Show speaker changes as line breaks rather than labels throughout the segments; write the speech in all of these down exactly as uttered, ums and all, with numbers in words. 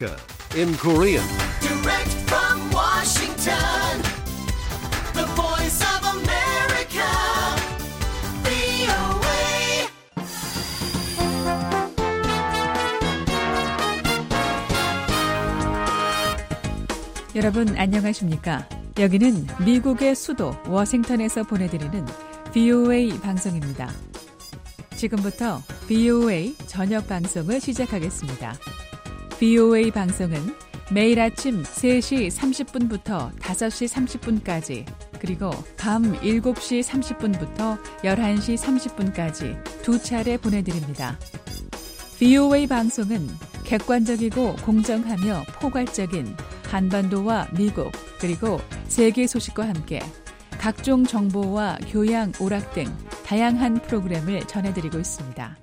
in Korean.
Direct from Washington, the voice of America, 브이오에이.
여러분 안녕하십니까? 여기는 미국의 수도 워싱턴에서 보내드리는 브이오에이 방송입니다. 지금부터 브이오에이 저녁 방송을 시작하겠습니다. 브이오에이 방송은 매일 아침 세 시 삼십 분부터 다섯 시 삼십 분까지 그리고 밤 일곱 시 삼십 분부터 열한 시 삼십 분까지 두 차례 보내드립니다. 브이오에이 방송은 객관적이고 공정하며 포괄적인 한반도와 미국 그리고 세계 소식과 함께 각종 정보와 교양, 오락 등 다양한 프로그램을 전해드리고 있습니다.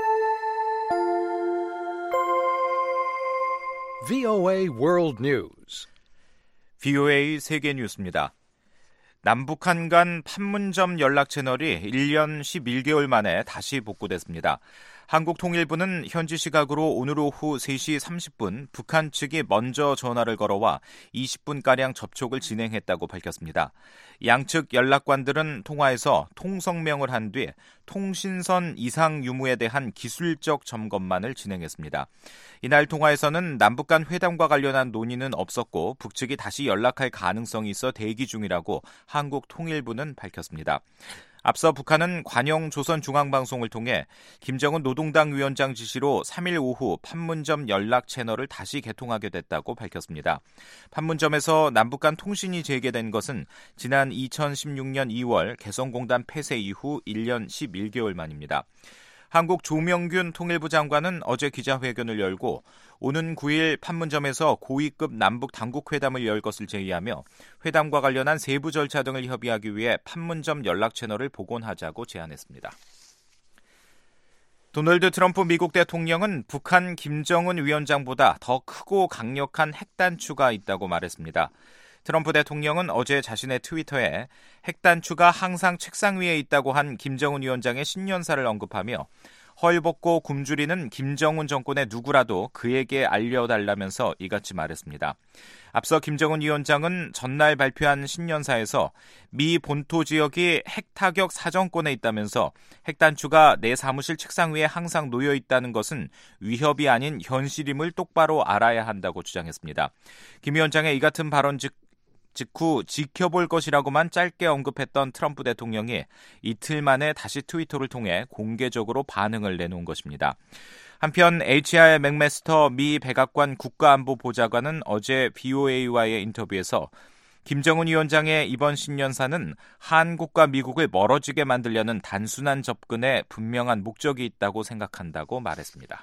브이오에이 World News.
브이오에이 세계 뉴스입니다. 남북한 간 판문점 연락 채널이 일 년 십일 개월 만에 다시 복구됐습니다. 한국통일부는 현지 시각으로 오늘 오후 세 시 삼십 분 북한 측이 먼저 전화를 걸어와 이십 분가량 접촉을 진행했다고 밝혔습니다. 양측 연락관들은 통화에서 통성명을 한 뒤 통신선 이상 유무에 대한 기술적 점검만을 진행했습니다. 이날 통화에서는 남북 간 회담과 관련한 논의는 없었고 북측이 다시 연락할 가능성이 있어 대기 중이라고 한국통일부는 밝혔습니다. 앞서 북한은 관영 조선중앙방송을 통해 김정은 노동당 위원장 지시로 삼 일 오후 판문점 연락 채널을 다시 개통하게 됐다고 밝혔습니다. 판문점에서 남북 간 통신이 재개된 것은 지난 이천십육 년 이월 개성공단 폐쇄 이후 일 년 십일 개월 만입니다. 한국 조명균 통일부 장관은 어제 기자회견을 열고 오는 구 일 판문점에서 고위급 남북 당국회담을 열 것을 제의하며 회담과 관련한 세부 절차 등을 협의하기 위해 판문점 연락 채널을 복원하자고 제안했습니다. 도널드 트럼프 미국 대통령은 북한 김정은 위원장보다 더 크고 강력한 핵단추가 있다고 말했습니다. 트럼프 대통령은 어제 자신의 트위터에 핵단추가 항상 책상 위에 있다고 한 김정은 위원장의 신년사를 언급하며 헐벗고 굶주리는 김정은 정권의 누구라도 그에게 알려달라면서 이같이 말했습니다. 앞서 김정은 위원장은 전날 발표한 신년사에서 미 본토 지역이 핵타격 사정권에 있다면서 핵단추가 내 사무실 책상 위에 항상 놓여 있다는 것은 위협이 아닌 현실임을 똑바로 알아야 한다고 주장했습니다. 김 위원장의 이 같은 발언 즉 직후 지켜볼 것이라고만 짧게 언급했던 트럼프 대통령이 이틀 만에 다시 트위터를 통해 공개적으로 반응을 내놓은 것입니다. 한편 에이치알 맥메스터 미 백악관 국가안보보좌관은 어제 브이오에이와의 인터뷰에서 김정은 위원장의 이번 신년사는 한국과 미국을 멀어지게 만들려는 단순한 접근에 분명한 목적이 있다고 생각한다고 말했습니다.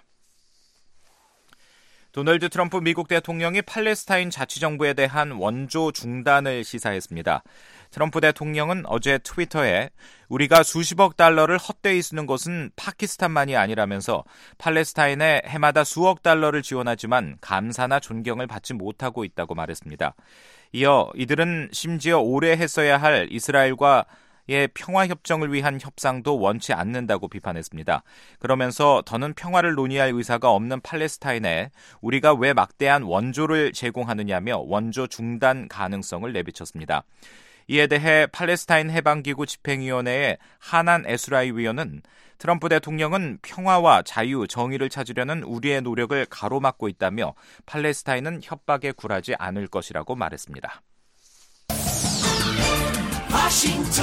도널드 트럼프 미국 대통령이 팔레스타인 자치정부에 대한 원조 중단을 시사했습니다. 트럼프 대통령은 어제 트위터에 우리가 수십억 달러를 헛되이 쓰는 것은 파키스탄만이 아니라면서 팔레스타인에 해마다 수억 달러를 지원하지만 감사나 존경을 받지 못하고 있다고 말했습니다. 이어 이들은 심지어 오래 했어야 할 이스라엘과 의 평화협정을 위한 협상도 원치 않는다고 비판했습니다. 그러면서 더는 평화를 논의할 의사가 없는 팔레스타인에 우리가 왜 막대한 원조를 제공하느냐며 원조 중단 가능성을 내비쳤습니다. 이에 대해 팔레스타인 해방기구 집행위원회의 하난 에스라이 위원은 트럼프 대통령은 평화와 자유, 정의를 찾으려는 우리의 노력을 가로막고 있다며 팔레스타인은 협박에 굴하지 않을 것이라고 말했습니다.
워싱턴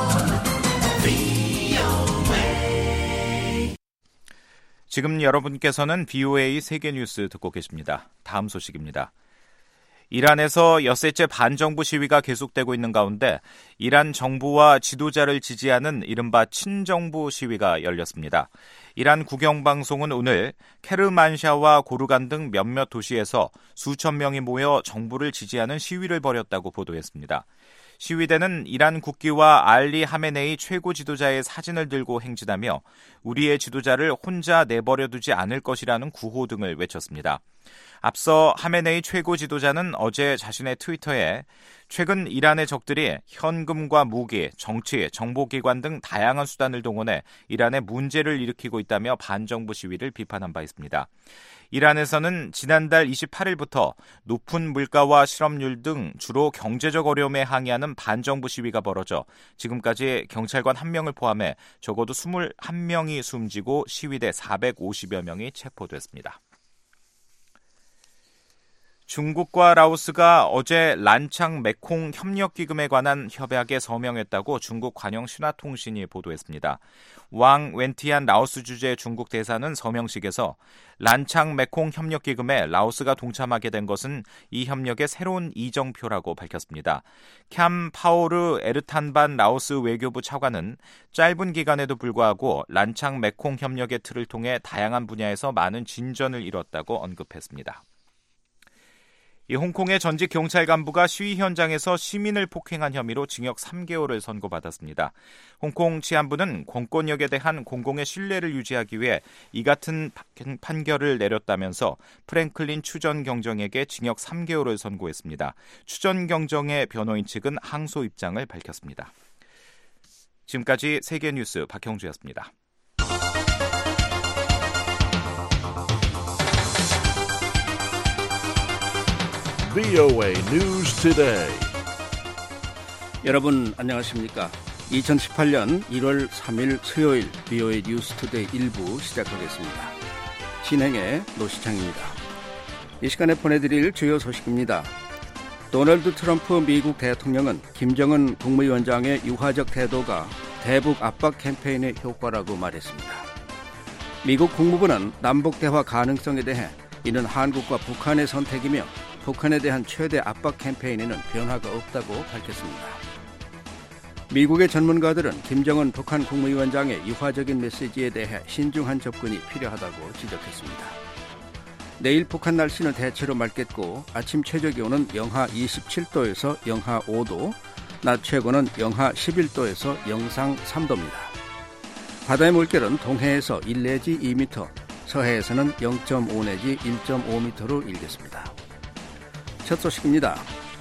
브이오에이.
지금 여러분께서는 브이오에이 세계뉴스 듣고 계십니다. 다음 소식입니다. 이란에서 엿새째 반정부 시위가 계속되고 있는 가운데 이란 정부와 지도자를 지지하는 이른바 친정부 시위가 열렸습니다. 이란 국영방송은 오늘 케르만샤와 고르간 등 몇몇 도시에서 수천 명이 모여 정부를 지지하는 시위를 벌였다고 보도했습니다. 시위대는 이란 국기와 알리 하메네이 최고 지도자의 사진을 들고 행진하며 우리의 지도자를 혼자 내버려두지 않을 것이라는 구호 등을 외쳤습니다. 앞서 하메네이 최고 지도자는 어제 자신의 트위터에 최근 이란의 적들이 현금과 무기, 정치, 정보기관 등 다양한 수단을 동원해 이란에 문제를 일으키고 있다며 반정부 시위를 비판한 바 있습니다. 이란에서는 지난달 이십팔일부터 높은 물가와 실업률 등 주로 경제적 어려움에 항의하는 반정부 시위가 벌어져 지금까지 경찰관 한 명을 포함해 적어도 이십일 명이 숨지고 시위대 사백오십여 명이 체포됐습니다. 중국과 라오스가 어제 란창 메콩 협력기금에 관한 협약에 서명했다고 중국 관영 신화통신이 보도했습니다. 왕 웬티안 라오스 주재 중국 대사는 서명식에서 란창 메콩 협력기금에 라오스가 동참하게 된 것은 이 협력의 새로운 이정표라고 밝혔습니다. 캄 파오르 에르탄반 라오스 외교부 차관은 짧은 기간에도 불구하고 란창 메콩 협력의 틀을 통해 다양한 분야에서 많은 진전을 이뤘다고 언급했습니다. 이 홍콩의 전직 경찰 간부가 시위 현장에서 시민을 폭행한 혐의로 징역 삼 개월을 선고받았습니다. 홍콩 치안부는 공권력에 대한 공공의 신뢰를 유지하기 위해 이 같은 판결을 내렸다면서 프랭클린 추전경정에게 징역 삼 개월을 선고했습니다. 추전경정의 변호인 측은 항소 입장을 밝혔습니다. 지금까지 세계뉴스 박형주였습니다.
브이오에이 News Today.
여러분 안녕하십니까? 이천십팔년 일월 삼일 수요일 브이오에이 뉴스 투데이 일부 시작하겠습니다. 진행의 노시창입니다. 이 시간에 보내드릴 주요 소식입니다. 도널드 트럼프 미국 대통령은 김정은 국무위원장의 유화적 태도가 대북 압박 캠페인의 효과라고 말했습니다. 미국 국무부는 남북대화 가능성에 대해 이는 한국과 북한의 선택이며 북한에 대한 최대 압박 캠페인에는 변화가 없다고 밝혔습니다. 미국의 전문가들은 김정은 북한 국무위원장의 유화적인 메시지에 대해 신중한 접근이 필요하다고 지적했습니다. 내일 북한 날씨는 대체로 맑겠고 아침 최저기온은 영하 이십칠도에서 영하 오도, 낮 최고는 영하 십일도에서 영상 삼도입니다. 바다의 물결은 동해에서 일 내지 이 미터, 서해에서는 영 점 오 내지 일 점 오 미터로 일겠습니다. 첫 소식입니다.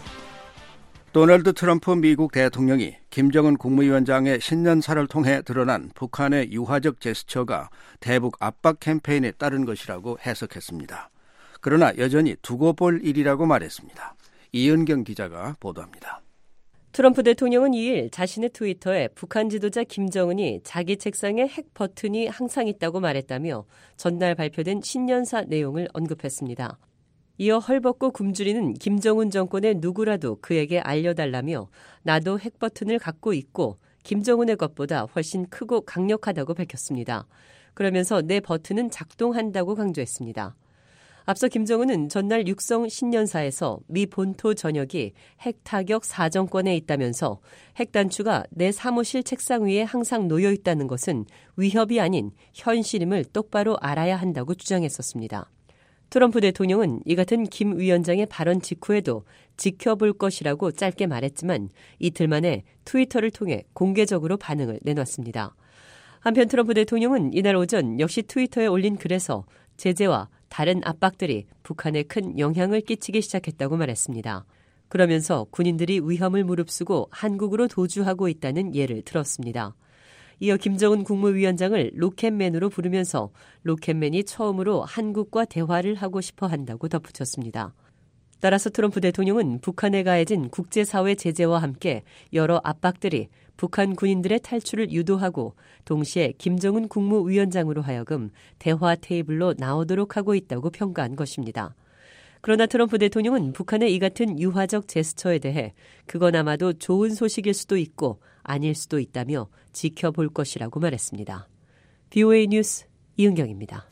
도널드 트럼프 미국 대통령이 김정은 국무위원장의 신년사를 통해 드러난 북한의 유화적 제스처가 대북 압박 캠페인에 따른 것이라고 해석했습니다. 그러나 여전히 두고 볼 일이라고 말했습니다. 이은경 기자가 보도합니다.
트럼프 대통령은 이일 자신의 트위터에 북한 지도자 김정은이 자기 책상에 핵 버튼이 항상 있다고 말했다며 전날 발표된 신년사 내용을 언급했습니다. 이어 헐벗고 굶주리는 김정은 정권의 누구라도 그에게 알려달라며 나도 핵 버튼을 갖고 있고 김정은의 것보다 훨씬 크고 강력하다고 밝혔습니다. 그러면서 내 버튼은 작동한다고 강조했습니다. 앞서 김정은은 전날 육성 신년사에서 미 본토 전역이 핵 타격 사정권에 있다면서 핵 단추가 내 사무실 책상 위에 항상 놓여 있다는 것은 위협이 아닌 현실임을 똑바로 알아야 한다고 주장했었습니다. 트럼프 대통령은 이 같은 김 위원장의 발언 직후에도 지켜볼 것이라고 짧게 말했지만 이틀 만에 트위터를 통해 공개적으로 반응을 내놨습니다. 한편 트럼프 대통령은 이날 오전 역시 트위터에 올린 글에서 제재와 다른 압박들이 북한에 큰 영향을 끼치기 시작했다고 말했습니다. 그러면서 군인들이 위험을 무릅쓰고 한국으로 도주하고 있다는 예를 들었습니다. 이어 김정은 국무위원장을 로켓맨으로 부르면서 로켓맨이 처음으로 한국과 대화를 하고 싶어 한다고 덧붙였습니다. 따라서 트럼프 대통령은 북한에 가해진 국제사회 제재와 함께 여러 압박들이 북한 군인들의 탈출을 유도하고 동시에 김정은 국무위원장으로 하여금 대화 테이블로 나오도록 하고 있다고 평가한 것입니다. 그러나 트럼프 대통령은 북한의 이 같은 유화적 제스처에 대해 그건 아마도 좋은 소식일 수도 있고 아닐 수도 있다며 지켜볼 것이라고 말했습니다. 브이오에이 뉴스 이은경입니다.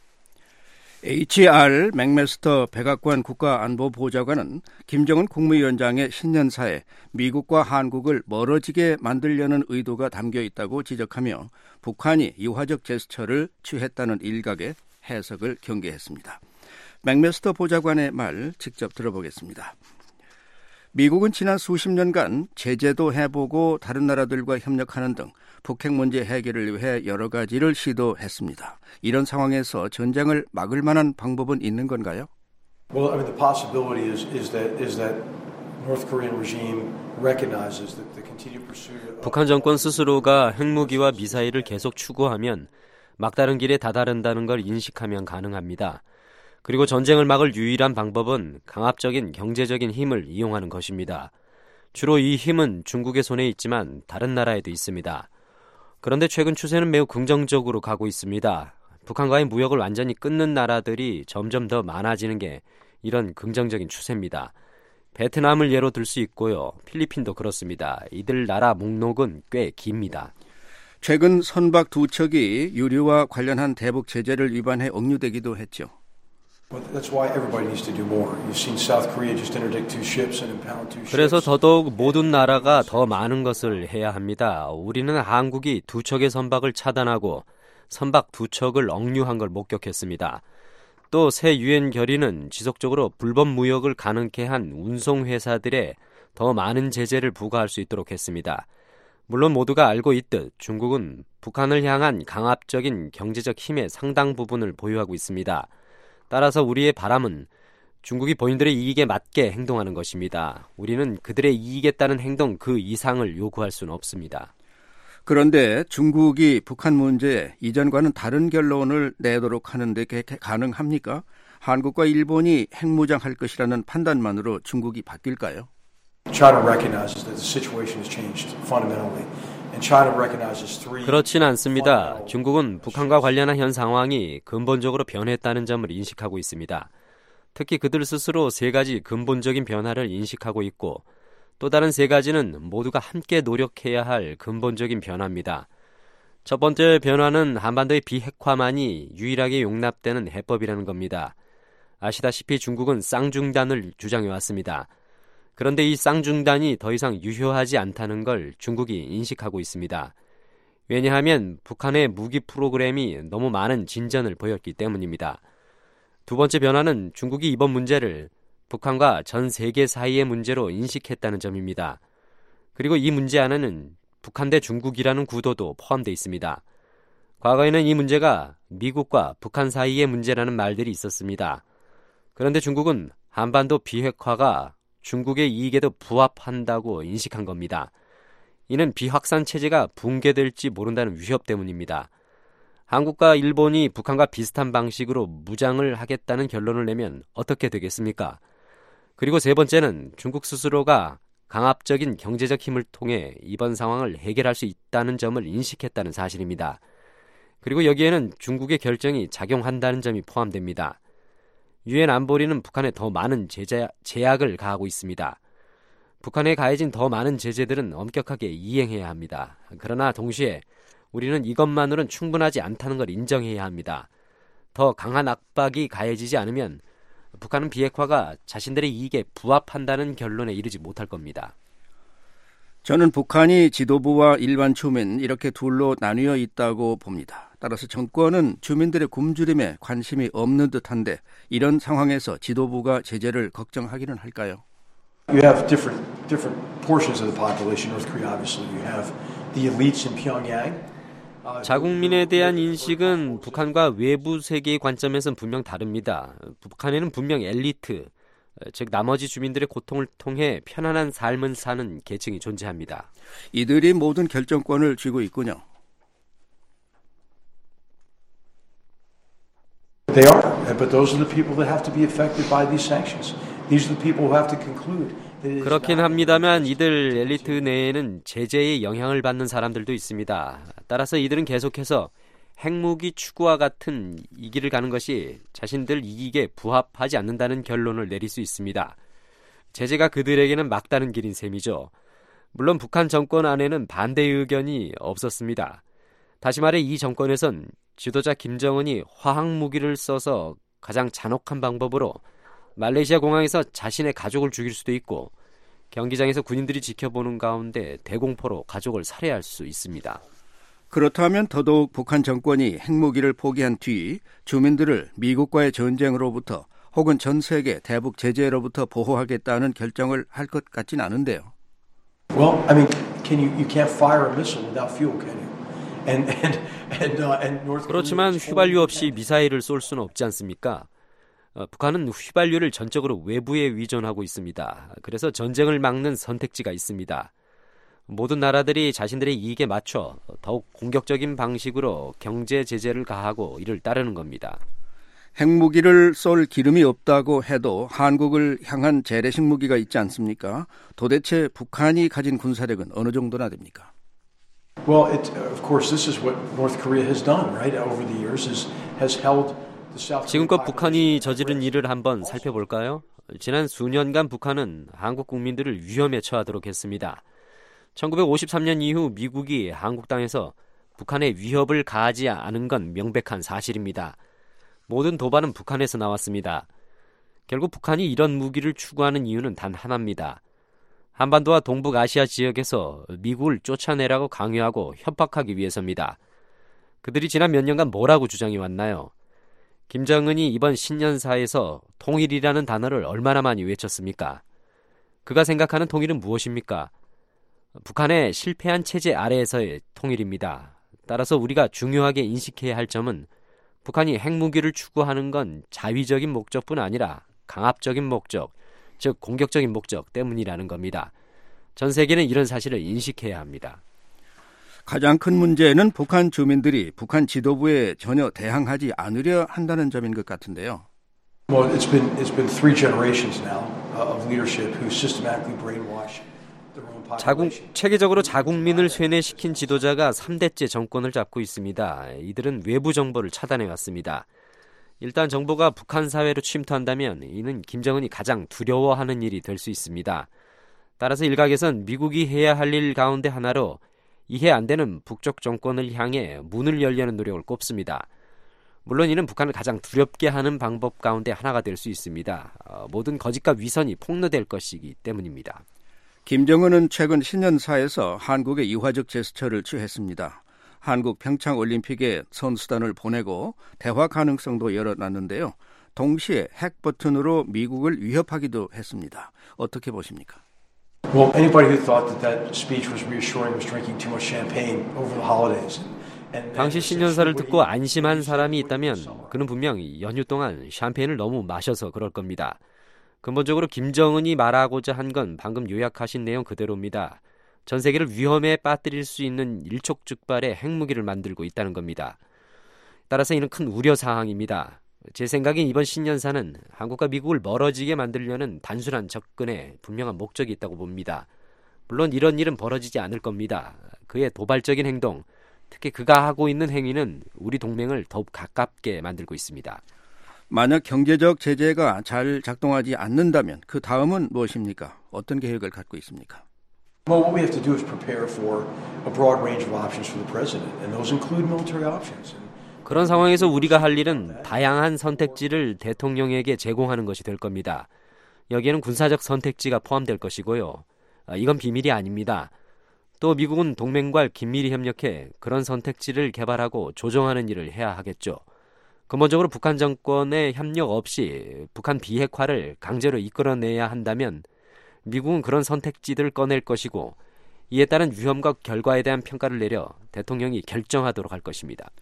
에이치알 맥메스터 백악관 국가안보보좌관은 김정은 국무위원장의 신년사에 미국과 한국을 멀어지게 만들려는 의도가 담겨 있다고 지적하며 북한이 유화적 제스처를 취했다는 일각의 해석을 경계했습니다. 맥메스터 보좌관의 말 직접 들어보겠습니다. 미국은 지난 수십 년간 제재도 해보고 다른 나라들과 협력하는 등 북핵 문제 해결을 위해 여러 가지를 시도했습니다. 이런 상황에서 전쟁을 막을 만한 방법은 있는 건가요?
Well, I mean, the possibility is is that is that North Korean regime recognizes that the continued pursuit of
북한 정권 스스로가 핵무기와 미사일을 계속 추구하면 막다른 길에 다다른다는 걸 인식하면 가능합니다. 그리고 전쟁을 막을 유일한 방법은 강압적인 경제적인 힘을 이용하는 것입니다. 주로 이 힘은 중국의 손에 있지만 다른 나라에도 있습니다. 그런데 최근 추세는 매우 긍정적으로 가고 있습니다. 북한과의 무역을 완전히 끊는 나라들이 점점 더 많아지는 게 이런 긍정적인 추세입니다. 베트남을 예로 들 수 있고요. 필리핀도 그렇습니다. 이들 나라 목록은 꽤 깁니다.
최근 선박 두 척이 유류와 관련한 대북 제재를 위반해 억류되기도 했죠.
그래서 더더욱 모든 나라가 더 많은 것을 해야 합니다. 우리는 한국이 두 척의 선박을 차단하고 선박 두 척을 억류한 걸 목격했습니다. 또 새 유엔 결의는 지속적으로 불법 무역을 가능케 한 운송회사들에 더 많은 제재를 부과할 수 있도록 했습니다. 물론 모두가 알고 있듯 중국은 북한을 향한 강압적인 경제적 힘의 상당 부분을 보유하고 있습니다. 따라서 우리의 바람은 중국이 본인들의 이익에 맞게 행동하는 것입니다. 우리는 그들의 이익에 따른 행동 그 이상을 요구할 수는 없습니다.
그런데 중국이 북한 문제에 이전과는 다른 결론을 내도록 하는데 가능합니까? 한국과 일본이 핵무장할 것이라는 판단만으로 중국이 바뀔까요?
China recognizes that the situation has changed fundamentally. And China recognizes three
그렇진 않습니다. 중국은 북한과 관련한 현 상황이 근본적으로 변했다는 점을 인식하고 있습니다. 특히 그들 스스로 세 가지 근본적인 변화를 인식하고 있고 또 다른 세 가지는 모두가 함께 노력해야 할 근본적인 변화입니다. 첫 번째 변화는 한반도의 비핵화만이 유일하게 용납되는 해법이라는 겁니다. 아시다시피 중국은 쌍중단을 주장해왔습니다. 그런데 이 쌍중단이 더 이상 유효하지 않다는 걸 중국이 인식하고 있습니다. 왜냐하면 북한의 무기 프로그램이 너무 많은 진전을 보였기 때문입니다. 두 번째 변화는 중국이 이번 문제를 북한과 전 세계 사이의 문제로 인식했다는 점입니다. 그리고 이 문제 안에는 북한 대 중국이라는 구도도 포함되어 있습니다. 과거에는 이 문제가 미국과 북한 사이의 문제라는 말들이 있었습니다. 그런데 중국은 한반도 비핵화가 중국의 이익에도 부합한다고 인식한 겁니다. 이는 비확산 체제가 붕괴될지 모른다는 위협 때문입니다. 한국과 일본이 북한과 비슷한 방식으로 무장을 하겠다는 결론을 내면 어떻게 되겠습니까? 그리고 세 번째는 중국 스스로가 강압적인 경제적 힘을 통해 이번 상황을 해결할 수 있다는 점을 인식했다는 사실입니다. 그리고 여기에는 중국의 결정이 작용한다는 점이 포함됩니다. 유엔 안보리는 북한에 더 많은 제재, 제약을 가하고 있습니다. 북한에 가해진 더 많은 제재들은 엄격하게 이행해야 합니다. 그러나 동시에 우리는 이것만으로는 충분하지 않다는 걸 인정해야 합니다. 더 강한 압박이 가해지지 않으면 북한은 비핵화가 자신들의 이익에 부합한다는 결론에 이르지 못할 겁니다.
저는 북한이 지도부와 일반 주민 이렇게 둘로 나뉘어 있다고 봅니다. 따라서 정권은 주민들의 굶주림에 관심이 없는 듯한데 이런 상황에서 지도부가 제재를 걱정하기는 할까요?
You have different different portions of the population. North Korea, obviously, you have the elites in Pyongyang.
자국민에 대한 인식은 북한과 외부 세계의 관점에서는 분명 다릅니다. 북한에는 분명 엘리트, 즉 나머지 주민들의 고통을 통해 편안한 삶을 사는 계층이 존재합니다.
이들이 모든 결정권을 쥐고 있군요.
They are, but those are the people that have to be affected by these sanctions. These are the people who have to conclude.
그렇긴 합니다만 이들 엘리트 내에는 제재의 영향을 받는 사람들도 있습니다. 따라서 이들은 계속해서 핵무기 추구와 같은 이 길을 가는 것이 자신들 이익에 부합하지 않는다는 결론을 내릴 수 있습니다. 제재가 그들에게는 막다른 길인 셈이죠. 물론 북한 정권 안에는 반대 의견이 없었습니다. 다시 말해 이 정권에선 지도자 김정은이 화학무기를 써서 가장 잔혹한 방법으로 말레이시아 공항에서 자신의 가족을 죽일 수도 있고 경기장에서 군인들이 지켜보는 가운데 대공포로 가족을 살해할 수 있습니다.
그렇다면 더더욱 북한 정권이 핵무기를 포기한 뒤 주민들을 미국과의 전쟁으로부터 혹은 전 세계 대북 제재로부터 보호하겠다는 결정을 할 것 같진 않은데요.
Well, I mean, can you you can't fire a missile without fuel, can you? And and and uh, and North Korea.
그렇지만 휘발유 없이 미사일을 쏠 수는 없지 않습니까? 어, 북한은 휘발유를 전적으로 외부에 의존하고 있습니다. 그래서 전쟁을 막는 선택지가 있습니다. 모든 나라들이 자신들의 이익에 맞춰 더욱 공격적인 방식으로 경제 제재를 가하고 이를 따르는 겁니다.
핵무기를 쏠 기름이 없다고 해도 한국을 향한 재래식 무기가 있지 않습니까? 도대체 북한이 가진 군사력은 어느 정도나 됩니까?
Well, it, of course, this is what North Korea has done, right? Over the years, is, has held the South.
지금껏 북한이 저지른 일을 한번 살펴볼까요? 지난 수년간 북한은 한국 국민들을 위험에 처하도록 했습니다. 천구백오십삼 년 이후 미국이 한국 땅에서 북한에 위협을 가하지 않은 건 명백한 사실입니다. 모든 도발은 북한에서 나왔습니다. 결국 북한이 이런 무기를 추구하는 이유는 단 하나입니다. 한반도와 동북아시아 지역에서 미국을 쫓아내라고 강요하고 협박하기 위해서입니다. 그들이 지난 몇 년간 뭐라고 주장해 왔나요? 김정은이 이번 신년사에서 통일이라는 단어를 얼마나 많이 외쳤습니까? 그가 생각하는 통일은 무엇입니까? 북한의 실패한 체제 아래에서의 통일입니다. 따라서 우리가 중요하게 인식해야 할 점은 북한이 핵무기를 추구하는 건 자위적인 목적뿐 아니라 강압적인 목적, 즉 공격적인 목적 때문이라는 겁니다. 전 세계는 이런 사실을 인식해야 합니다.
가장 큰 문제는 북한 주민들이 북한 지도부에 전혀 대항하지 않으려 한다는 점인 것 같은데요.
Well, it's been it's been three generations now of leadership who systematically brainwash.
자국, 체계적으로 자국민을 쇠뇌시킨 지도자가 삼 대째 정권을 잡고 있습니다. 이들은 외부 정보를 차단해왔습니다. 일단 정보가 북한 사회로 침투한다면 이는 김정은이 가장 두려워하는 일이 될 수 있습니다. 따라서 일각에선 미국이 해야 할 일 가운데 하나로 이해 안 되는 북쪽 정권을 향해 문을 열려는 노력을 꼽습니다. 물론 이는 북한을 가장 두렵게 하는 방법 가운데 하나가 될 수 있습니다. 어, 모든 거짓과 위선이 폭로될 것이기 때문입니다.
김정은은 최근 신년사에서 한국의 이화적 제스처를 취했습니다. 한국 평창올림픽에 선수단을 보내고 대화 가능성도 열어놨는데요. 동시에 핵 버튼으로 미국을 위협하기도 했습니다. 어떻게 보십니까?
Well, anybody who thought that that speech was reassuring was drinking too much champagne over the holidays.
당시 신년사를 듣고 안심한 사람이 있다면 그는 분명히 연휴 동안 샴페인을 너무 마셔서 그럴 겁니다. 근본적으로 김정은이 말하고자 한 건 방금 요약하신 내용 그대로입니다. 전 세계를 위험에 빠뜨릴 수 있는 일촉즉발의 핵무기를 만들고 있다는 겁니다. 따라서 이는 큰 우려사항입니다. 제 생각엔 이번 신년사는 한국과 미국을 멀어지게 만들려는 단순한 접근에 분명한 목적이 있다고 봅니다. 물론 이런 일은 벌어지지 않을 겁니다. 그의 도발적인 행동, 특히 그가 하고 있는 행위는 우리 동맹을 더욱 가깝게 만들고 있습니다.
만약 경제적 제재가 잘 작동하지 않는다면 그 다음은 무엇입니까? 어떤 계획을 갖고 있습니까?
Well, what we have to do is prepare for a broad range of options for the president, and those include military options.
그런 상황에서 우리가 할 일은 다양한 선택지를 대통령에게 제공하는 것이 될 겁니다. 여기에는 군사적 선택지가 포함될 것이고요. 이건 비밀이 아닙니다. 또 미국은 동맹과 긴밀히 협력해 그런 선택지를 개발하고 조정하는 일을 해야 하겠죠. 근본적으로 북한 정권의 협력 없이 북한 비핵화를 강제로 이끌어내야 한다면 미국은 그런 선택지들을 꺼낼 것이고 이에 따른 위험과 결과에 대한 평가를 내려 대통령이 결정하도록 할 것입니다.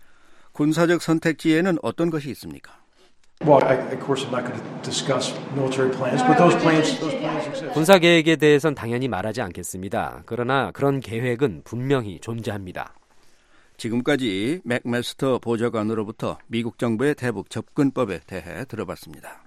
군사적 선택지에는 어떤 것이 있습니까?
Well, I, of course, I'm not going to discuss military plans, but those plans, those plans exist.
군사 계획에 대해서는 당연히 말하지 않겠습니다. 그러나 그런 계획은 분명히 존재합니다.
지금까지 맥메스터 보좌관으로부터 미국 정부의 대북 접근법에 대해 들어봤습니다.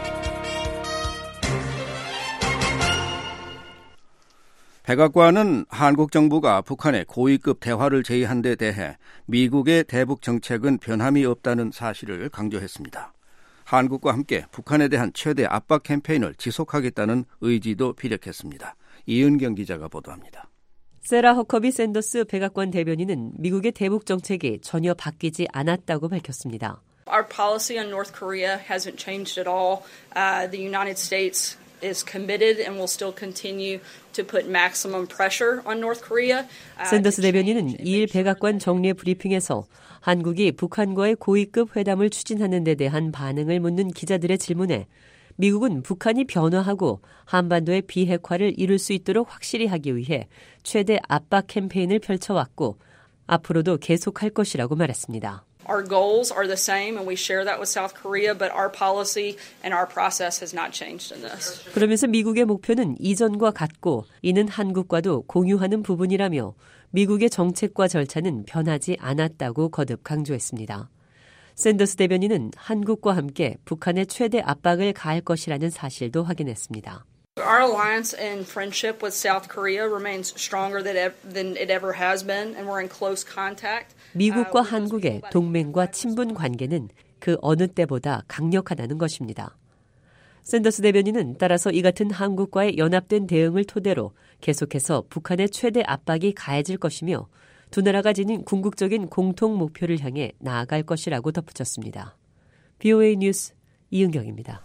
백악관은 한국 정부가 북한의 고위급 대화를 제의한 데 대해 미국의 대북 정책은 변함이 없다는 사실을 강조했습니다. 한국과 함께 북한에 대한 최대 압박 캠페인을 지속하겠다는 의지도 피력했습니다. 이은경 기자가 보도합니다.
세라 허커비 샌더스 백악관 대변인은 미국의 대북 정책이 전혀 바뀌지 않았다고 밝혔습니다.
Our policy on North Korea hasn't changed at all. Uh, the United States is committed and will still continue to put maximum pressure on North Korea.
샌더스 대변인은 이일 백악관 정례 브리핑에서 한국이 북한과의 고위급 회담을 추진하는 데 대한 반응을 묻는 기자들의 질문에 미국은 북한이 변화하고 한반도의 비핵화를 이룰 수 있도록 확실히 하기 위해 최대 압박 캠페인을 펼쳐왔고 앞으로도 계속할 것이라고 말했습니다.
Our goals are the same and we share that with South Korea, but our policy and our process has not changed in this.
그러면서 미국의 목표는 이전과 같고 이는 한국과도 공유하는 부분이라며 미국의 정책과 절차는 변하지 않았다고 거듭 강조했습니다. 샌더스 대변인은 한국과 함께 북한의 최대 압박을 가할 것이라는 사실도 확인했습니다.
Our alliance and friendship with South Korea remains stronger than it ever has been, and we're in close contact.
미국과 한국의 동맹과 친분 관계는 그 어느 때보다 강력하다는 것입니다. 샌더스 대변인은 따라서 이 같은 한국과의 연합된 대응을 토대로 계속해서 북한의 최대 압박이 가해질 것이며 두 나라가 지닌 궁극적인 공통 목표를 향해 나아갈 것이라고 덧붙였습니다. 비오에이 뉴스 이은경입니다.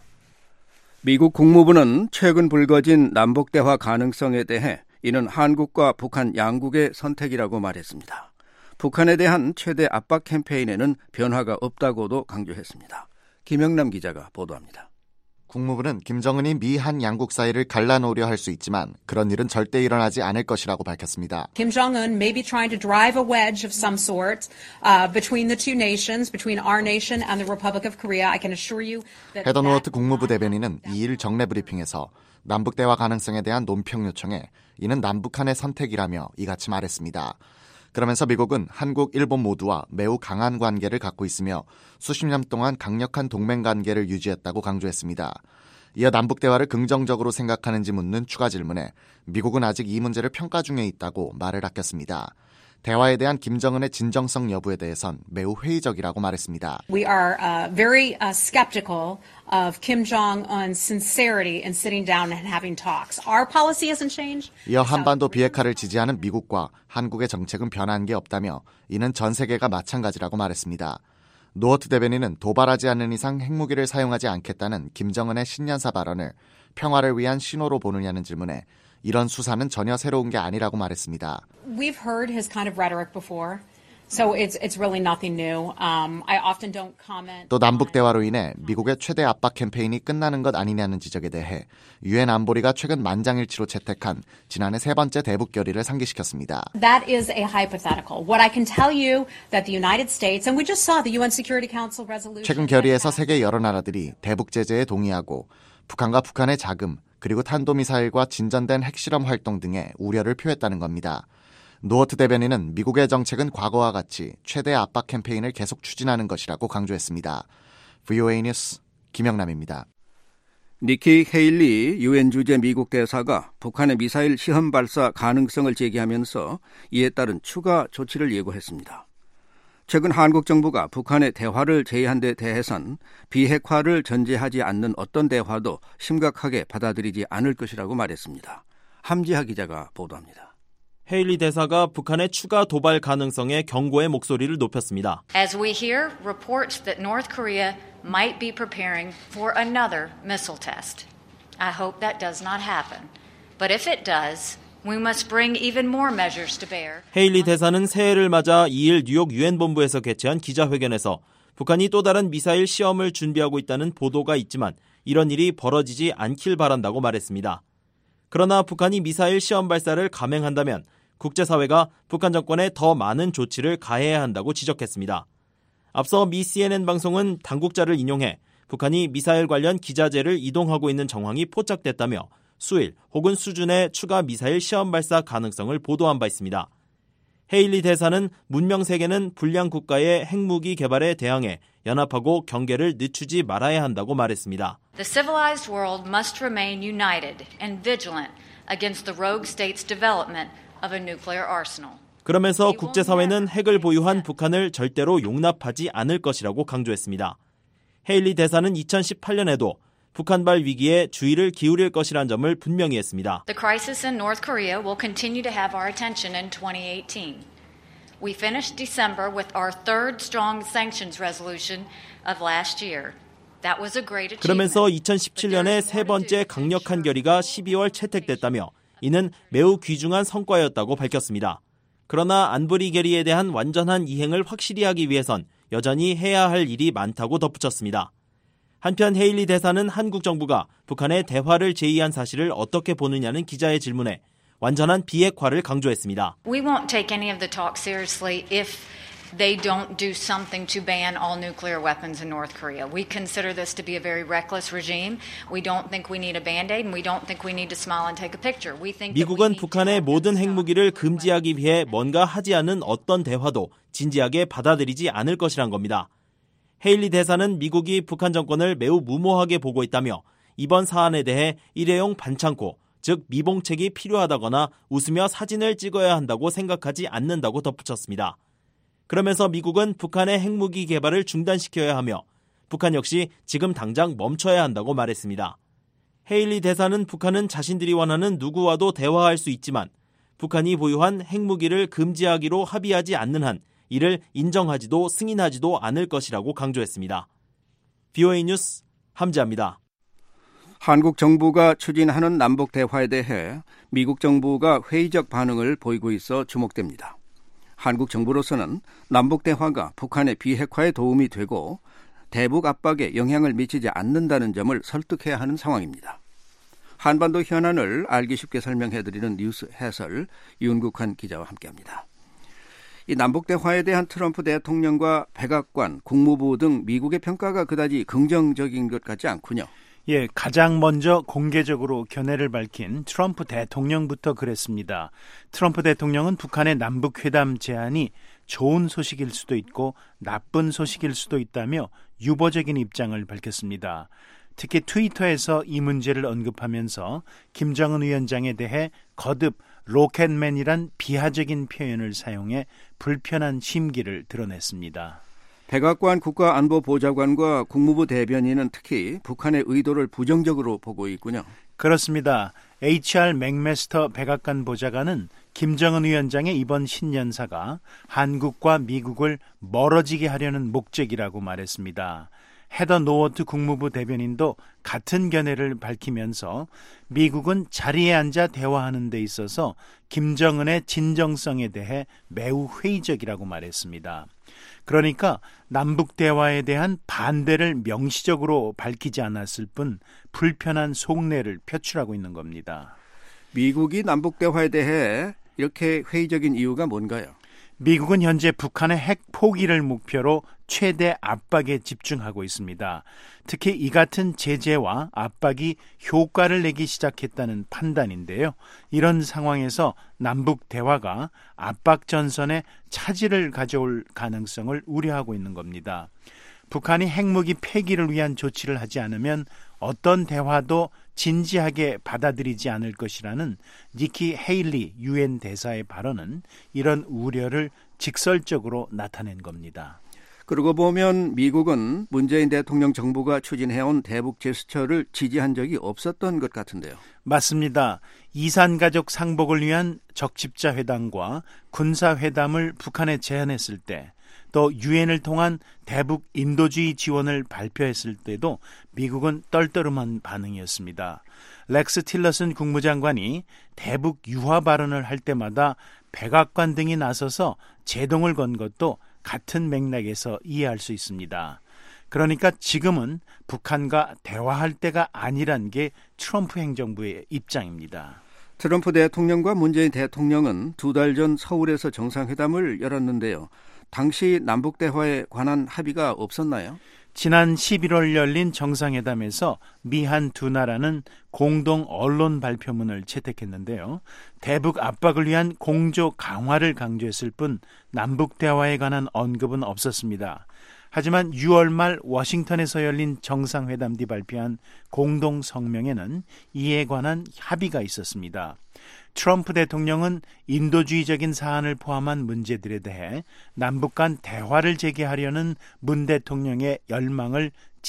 미국 국무부는 최근 불거진 남북대화 가능성에 대해 이는 한국과 북한 양국의 선택이라고 말했습니다. 북한에 대한 최대 압박 캠페인에는 변화가 없다고도 강조했습니다. 김영남 기자가 보도합니다.
국무부는 김정은이 미한 양국 사이를 갈라놓으려 할 수 있지만 그런 일은 절대 일어나지 않을 것이라고 밝혔습니다.
Kim Jong-un may be trying to drive a wedge of some sort uh, between the two nations, between our nation and the Republic of Korea. I can assure you that
헤더 노어트 국무부 대변인은 이일 정례 브리핑에서 남북 대화 가능성에 대한 논평 요청에 이는 남북한의 선택이라며 이같이 말했습니다. 그러면서 미국은 한국, 일본 모두와 매우 강한 관계를 갖고 있으며 수십 년 동안 강력한 동맹 관계를 유지했다고 강조했습니다. 이어 남북 대화를 긍정적으로 생각하는지 묻는 추가 질문에 미국은 아직 이 문제를 평가 중에 있다고 말을 아꼈습니다. 대화에 대한 김정은의 진정성 여부에 대해선 매우 회의적이라고 말했습니다.
We are uh, very uh, skeptical of Kim Jong-un's sincerity in sitting down and having talks. Our policy hasn't changed.
이어 한반도 비핵화를 지지하는 미국과 한국의 정책은 변한 게 없다며 이는 전 세계가 마찬가지라고 말했습니다. 노어트 대변인은 도발하지 않는 이상 핵무기를 사용하지 않겠다는 김정은의 신년사 발언을 평화를 위한 신호로 보느냐는 질문에 이런 수사는 전혀 새로운 게 아니라고 말했습니다.
We've heard his kind of rhetoric before, so it's it's really nothing new. Um, I often don't comment.
또 남북 대화로 인해 미국의 최대 압박 캠페인이 끝나는 것 아니냐는 지적에 대해 유엔 안보리가 최근 만장일치로 채택한 지난해 세 번째 대북 결의를 상기시켰습니다.
That is a hypothetical. What I can tell you that the United States, and we just saw the U N Security Council resolution.
최근 결의에서 세계 여러 나라들이 대북 제재에 동의하고 북한과 북한의 자금 그리고 탄도미사일과 진전된 핵실험 활동 등의 우려를 표했다는 겁니다. 노어트 대변인은 미국의 정책은 과거와 같이 최대 압박 캠페인을 계속 추진하는 것이라고 강조했습니다. 브이오에이 뉴스 김영남입니다.
니키 헤일리 유엔 주재 미국 대사가 북한의 미사일 시험 발사 가능성을 제기하면서 이에 따른 추가 조치를 예고했습니다. 최근 한국 정부가 북한의 대화를 제의한 데 대해선 비핵화를 전제하지 않는 어떤 대화도 심각하게 받아들이지 않을 것이라고 말했습니다. 함지하 기자가 보도합니다.
헤일리 대사가 북한의 추가 도발 가능성에 경고의 목소리를 높였습니다.
As we hear reports that North Korea might be preparing for another missile test. I hope that does not happen. But if it does, we must bring even more measures to bear.
헤일리 대사는 새해를 맞아 이일 뉴욕 유엔 본부에서 개최한 기자회견에서 북한이 또 다른 미사일 시험을 준비하고 있다는 보도가 있지만 이런 일이 벌어지지 않길 바란다고 말했습니다. 그러나 북한이 미사일 시험 발사를 감행한다면 국제사회가 북한 정권에 더 많은 조치를 가해야 한다고 지적했습니다. 앞서 미 씨엔엔 방송은 당국자를 인용해 북한이 미사일 관련 기자재를 이동하고 있는 정황이 포착됐다며 수일 혹은 수준의 추가 미사일 시험 발사 가능성을 보도한 바 있습니다. 헤일리 대사는 문명 세계는 불량 국가의 핵무기 개발에 대항해 연합하고 경계를 늦추지 말아야 한다고 말했습니다.
The civilized world must remain united and vigilant against the rogue state's development of a nuclear arsenal.
그러면서 국제사회는 핵을 보유한 북한을 절대로 용납하지 않을 것이라고 강조했습니다. 헤일리 대사는 이천십팔 년에도 북한발 위기에 주의를 기울일 것이라는 점을 분명히 했습니다.
The crisis in North Korea will continue to have our attention in twenty eighteen. We finished December with our third strong sanctions resolution of last year. That was a great achievement.
그러면서 이천십칠 년에 세 번째 강력한 결의가 십이월 채택됐다며 이는 매우 귀중한 성과였다고 밝혔습니다. 그러나 안보리 결의에 대한 완전한 이행을 확실히 하기 위해선 여전히 해야 할 일이 많다고 덧붙였습니다. 한편 헤일리 대사는 한국 정부가 북한의 대화를 제의한 사실을 어떻게 보느냐는 기자의 질문에 완전한 비핵화를 강조했습니다.
We won't take any of the talk seriously if they don't do something to ban all nuclear weapons in North Korea. We consider this to be a very reckless regime. We don't think we need a band-aid and we don't think we need to smile and take a picture. We think
미국은 북한의 모든 핵무기를 금지하기 위해 뭔가 하지 않은 어떤 대화도 진지하게 받아들이지 않을 것이란 겁니다. 헤일리 대사는 미국이 북한 정권을 매우 무모하게 보고 있다며 이번 사안에 대해 일회용 반창고, 즉 미봉책이 필요하다거나 웃으며 사진을 찍어야 한다고 생각하지 않는다고 덧붙였습니다. 그러면서 미국은 북한의 핵무기 개발을 중단시켜야 하며 북한 역시 지금 당장 멈춰야 한다고 말했습니다. 헤일리 대사는 북한은 자신들이 원하는 누구와도 대화할 수 있지만 북한이 보유한 핵무기를 금지하기로 합의하지 않는 한 이를 인정하지도 승인하지도 않을 것이라고 강조했습니다. 비오에이 뉴스 함지아입니다.
한국 정부가 추진하는 남북 대화에 대해 미국 정부가 회의적 반응을 보이고 있어 주목됩니다. 한국 정부로서는 남북 대화가 북한의 비핵화에 도움이 되고 대북 압박에 영향을 미치지 않는다는 점을 설득해야 하는 상황입니다. 한반도 현안을 알기 쉽게 설명해드리는 뉴스 해설 윤국환 기자와 함께합니다. 이 남북 대화에 대한 트럼프 대통령과 백악관, 국무부 등 미국의 평가가 그다지 긍정적인 것 같지 않군요.
예, 가장 먼저 공개적으로 견해를 밝힌 트럼프 대통령부터 그랬습니다. 트럼프 대통령은 북한의 남북회담 제안이 좋은 소식일 수도 있고 나쁜 소식일 수도 있다며 유보적인 입장을 밝혔습니다. 특히 트위터에서 이 문제를 언급하면서 김정은 위원장에 대해 거듭 로켓맨이란 비하적인 표현을 사용해 불편한 심기를 드러냈습니다.
백악관 국가안보보좌관과 국무부 대변인은 특히 북한의 의도를 부정적으로 보고 있군요.
그렇습니다. 에이치알 맥메스터 백악관 보좌관은 김정은 위원장의 이번 신년사가 한국과 미국을 멀어지게 하려는 목적이라고 말했습니다. 헤더 노워트 국무부 대변인도 같은 견해를 밝히면서 미국은 자리에 앉아 대화하는 데 있어서 김정은의 진정성에 대해 매우 회의적이라고 말했습니다. 그러니까 남북 대화에 대한 반대를 명시적으로 밝히지 않았을 뿐 불편한 속내를 표출하고 있는 겁니다.
미국이 남북 대화에 대해 이렇게 회의적인 이유가 뭔가요?
미국은 현재 북한의 핵 포기를 목표로 최대 압박에 집중하고 있습니다. 특히 이 같은 제재와 압박이 효과를 내기 시작했다는 판단인데요. 이런 상황에서 남북 대화가 압박 전선에 차질을 가져올 가능성을 우려하고 있는 겁니다. 북한이 핵무기 폐기를 위한 조치를 하지 않으면 어떤 대화도 진지하게 받아들이지 않을 것이라는 니키 헤일리 유엔 대사의 발언은 이런 우려를 직설적으로 나타낸 겁니다.
그러고 보면 미국은 문재인 대통령 정부가 추진해온 대북 제스처를 지지한 적이 없었던 것 같은데요.
맞습니다. 이산가족 상복을 위한 적십자 회담과 군사회담을 북한에 제안했을 때 또 유엔을 통한 대북 인도주의 지원을 발표했을 때도 미국은 떨떠름한 반응이었습니다. 렉스 틸러슨 국무장관이 대북 유화 발언을 할 때마다 백악관 등이 나서서 제동을 건 것도 같은 맥락에서 이해할 수 있습니다. 그러니까 지금은 북한과 대화할 때가 아니란 게 트럼프 행정부의 입장입니다.
트럼프 대통령과 문재인 대통령은 두 달 전 서울에서 정상회담을 열었는데요. 당시 남북 대화에 관한 합의가 없었나요?
지난 십일월 열린 정상회담에서 미한 두 나라는 공동 언론 발표문을 채택했는데요. 대북 압박을 위한 공조 강화를 강조했을 뿐 남북 대화에 관한 언급은 없었습니다. 하지만 유월 말 워싱턴에서 열린 정상회담 뒤 발표한 공동 성명에는 이에 관한 합의가 있었습니다. 트럼프 대통령은 인도주의적인 사안을 포함한 문제들에 대해 남북 간 대화를 재개하려는 문 대통령의 열망을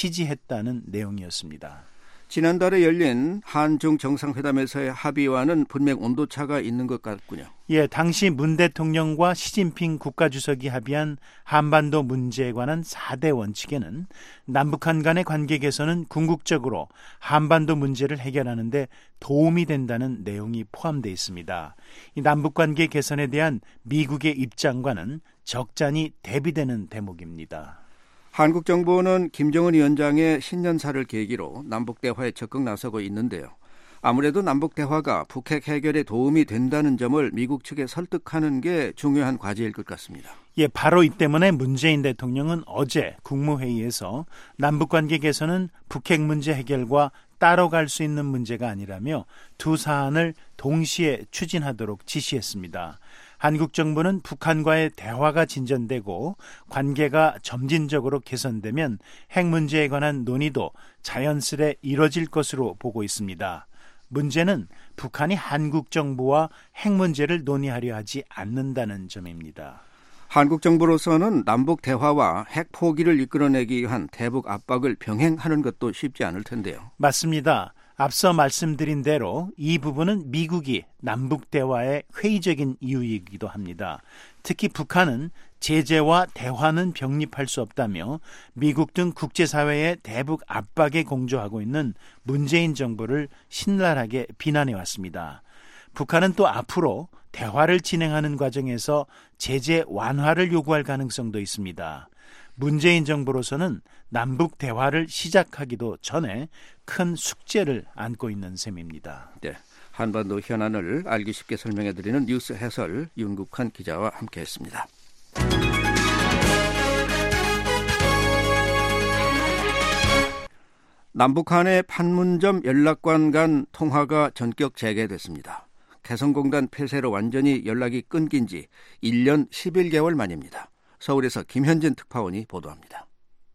지지했다는 내용이었습니다.
지난달에 열린 한중 정상회담에서의 합의와는 분명 온도차가 있는 것 같군요.
예, 당시 문 대통령과 시진핑 국가주석이 합의한 한반도 문제에 관한 사 대 원칙에는 남북한 간의 관계 개선은 궁극적으로 한반도 문제를 해결하는 데 도움이 된다는 내용이 포함되어 있습니다. 이 남북관계 개선에 대한 미국의 입장과는 적잖이 대비되는 대목입니다.
한국 정부는 김정은 위원장의 신년사를 계기로 남북 대화에 적극 나서고 있는데요. 아무래도 남북 대화가 북핵 해결에 도움이 된다는 점을 미국 측에 설득하는 게 중요한 과제일 것 같습니다.
예, 바로 이 때문에 문재인 대통령은 어제 국무회의에서 남북관계 개선은 북핵 문제 해결과 따로 갈 수 있는 문제가 아니라며 두 사안을 동시에 추진하도록 지시했습니다. 한국 정부는 북한과의 대화가 진전되고 관계가 점진적으로 개선되면 핵 문제에 관한 논의도 자연스레 이뤄질 것으로 보고 있습니다. 문제는 북한이 한국 정부와 핵 문제를 논의하려 하지 않는다는 점입니다.
한국 정부로서는 남북 대화와 핵 포기를 이끌어내기 위한 대북 압박을 병행하는 것도 쉽지 않을 텐데요.
맞습니다. 앞서 말씀드린 대로 이 부분은 미국이 남북 대화의 회의적인 이유이기도 합니다. 특히 북한은 제재와 대화는 병립할 수 없다며 미국 등 국제사회의 대북 압박에 공조하고 있는 문재인 정부를 신랄하게 비난해왔습니다. 북한은 또 앞으로 대화를 진행하는 과정에서 제재 완화를 요구할 가능성도 있습니다. 문재인 정부로서는 남북 대화를 시작하기도 전에 큰 숙제를 안고 있는 셈입니다.
네, 한반도 현안을 알기 쉽게 설명해드리는 뉴스 해설 윤국한 기자와 함께했습니다. 남북한의 판문점 연락관 간 통화가 전격 재개됐습니다. 개성공단 폐쇄로 완전히 연락이 끊긴 지 일 년 십일 개월 만입니다. 서울에서 김현진 특파원이 보도합니다.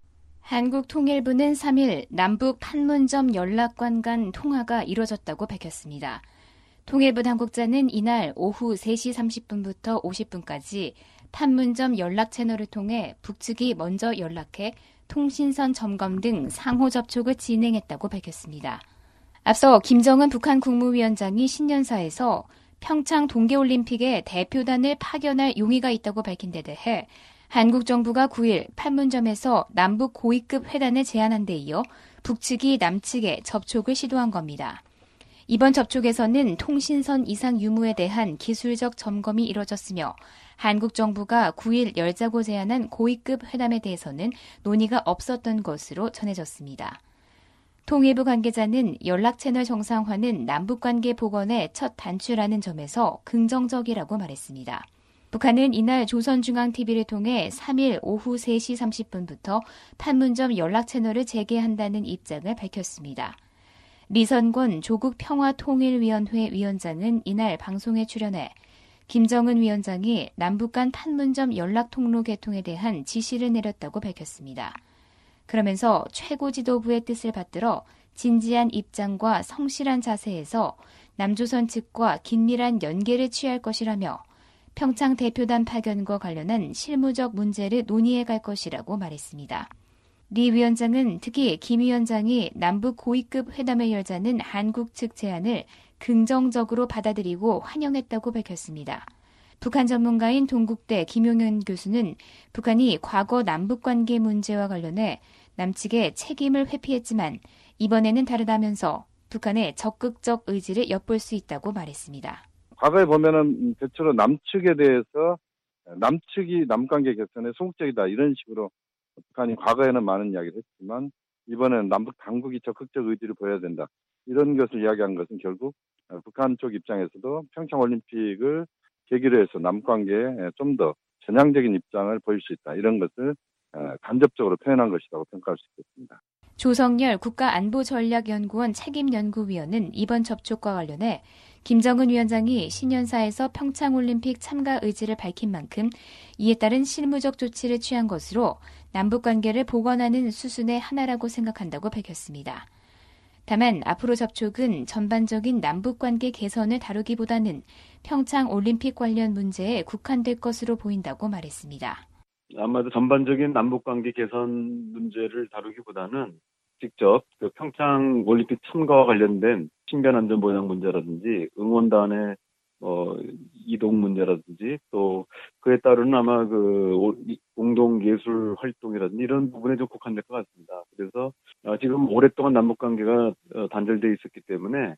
한국통일부는 삼 일 남북 판문점 연락관 간 통화가 이뤄졌다고 밝혔습니다. 통일부 당국자는 이날 오후 세 시 삼십 분부터 오십 분까지 판문점 연락 채널을 통해 북측이 먼저 연락해 통신선 점검 등 상호 접촉을 진행했다고 밝혔습니다. 앞서 김정은 북한 국무위원장이 신년사에서 평창 동계올림픽에 대표단을 파견할 용의가 있다고 밝힌 데 대해 한국 정부가 구 일 판문점에서 남북 고위급 회담을 제안한 데 이어 북측이 남측에 접촉을 시도한 겁니다. 이번 접촉에서는 통신선 이상 유무에 대한 기술적 점검이 이뤄졌으며 한국 정부가 구 일 열자고 제안한 고위급 회담에 대해서는 논의가 없었던 것으로 전해졌습니다. 통일부 관계자는 연락채널 정상화는 남북관계 복원의 첫 단추라는 점에서 긍정적이라고 말했습니다. 북한은 이날 조선중앙티비를 통해 삼 일 오후 세 시 삼십 분부터 판문점 연락채널을 재개한다는 입장을 밝혔습니다. 리선권 조국평화통일위원회 위원장은 이날 방송에 출연해 김정은 위원장이 남북 간 판문점 연락통로 개통에 대한 지시를 내렸다고 밝혔습니다. 그러면서 최고 지도부의 뜻을 받들어 진지한 입장과 성실한 자세에서 남조선 측과 긴밀한 연계를 취할 것이라며 평창 대표단 파견과 관련한 실무적 문제를 논의해 갈 것이라고 말했습니다. 리 위원장은 특히 김 위원장이 남북 고위급 회담을 열자는 한국 측 제안을 긍정적으로 받아들이고 환영했다고 밝혔습니다. 북한 전문가인 동국대 김용현 교수는 북한이 과거 남북관계 문제와 관련해 남측의 책임을 회피했지만 이번에는 다르다면서 북한의 적극적 의지를 엿볼 수 있다고 말했습니다.
과거에 보면은 대체로 남측에 대해서 남측이 남관계 개선에 소극적이다 이런 식으로 북한이 과거에는 많은 이야기를 했지만 이번에는 남북 당국이 적극적 의지를 보여야 된다. 이런 것을 이야기한 것은 결국 북한 쪽 입장에서도 평창올림픽을 계기로 해서 남관계에 좀 더 전향적인 입장을 보일 수 있다. 이런 것을 간접적으로 표현한 것이라고 평가할 수 있겠습니다.
조성열 국가안보전략연구원 책임연구위원은 이번 접촉과 관련해 김정은 위원장이 신년사에서 평창올림픽 참가 의지를 밝힌 만큼 이에 따른 실무적 조치를 취한 것으로 남북관계를 복원하는 수순의 하나라고 생각한다고 밝혔습니다. 다만 앞으로 접촉은 전반적인 남북관계 개선을 다루기보다는 평창올림픽 관련 문제에 국한될 것으로 보인다고 말했습니다.
아마도 전반적인 남북관계 개선 문제를 다루기보다는 직접 그 평창올림픽 참가와 관련된 신변안전보장 문제라든지 응원단의 어, 이동 문제라든지 또 그에 따르는 아마 그 공동예술 활동이라든지 이런 부분에 좀 국한될 것 같습니다. 그래서 어, 지금 오랫동안 남북관계가 어, 단절되어 있었기 때문에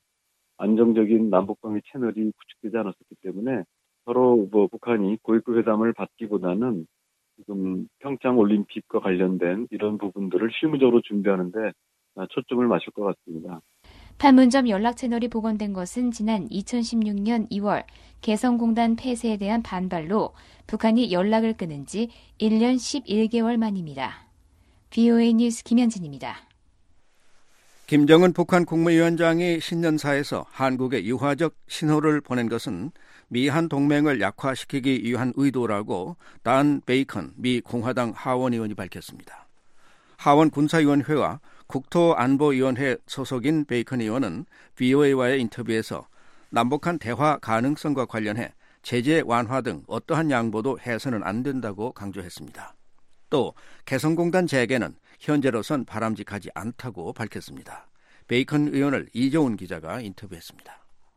안정적인 남북관계 채널이 구축되지 않았었기 때문에 서로 뭐 북한이 고위급 회담을 받기보다는 지금 평창올림픽과 관련된 이런 부분들을 실무적으로 준비하는데 초점을 맞출 것 같습니다.
판문점 연락 채널이 복원된 것은 지난 이천십육 년 이월 개성공단 폐쇄에 대한 반발로 북한이 연락을 끊은 지 일 년 십일 개월 만입니다. 브이오에이 뉴스 김현진입니다.
김정은 북한 국무위원장이 신년사에서 한국에 유화적 신호를 보낸 것은 미한 동맹을 약화시키기 위한 의도라고 단 베이컨 미 공화당 하원 의원이 밝혔습니다. 하원 군사위원회와 국토안보위원회 소속인 베이컨 의원은 브이오에이와의 인터뷰에서 남북한 대화 가능성과 관련해 제재 완화 등 어떠한 양보도 해서는 안 된다고 강조했습니다. 또 개성공단 재개는 현재로선 바람직하지 않다고 밝혔습니다. 베이컨 의원을 이종훈 기자가 인터뷰했습니다.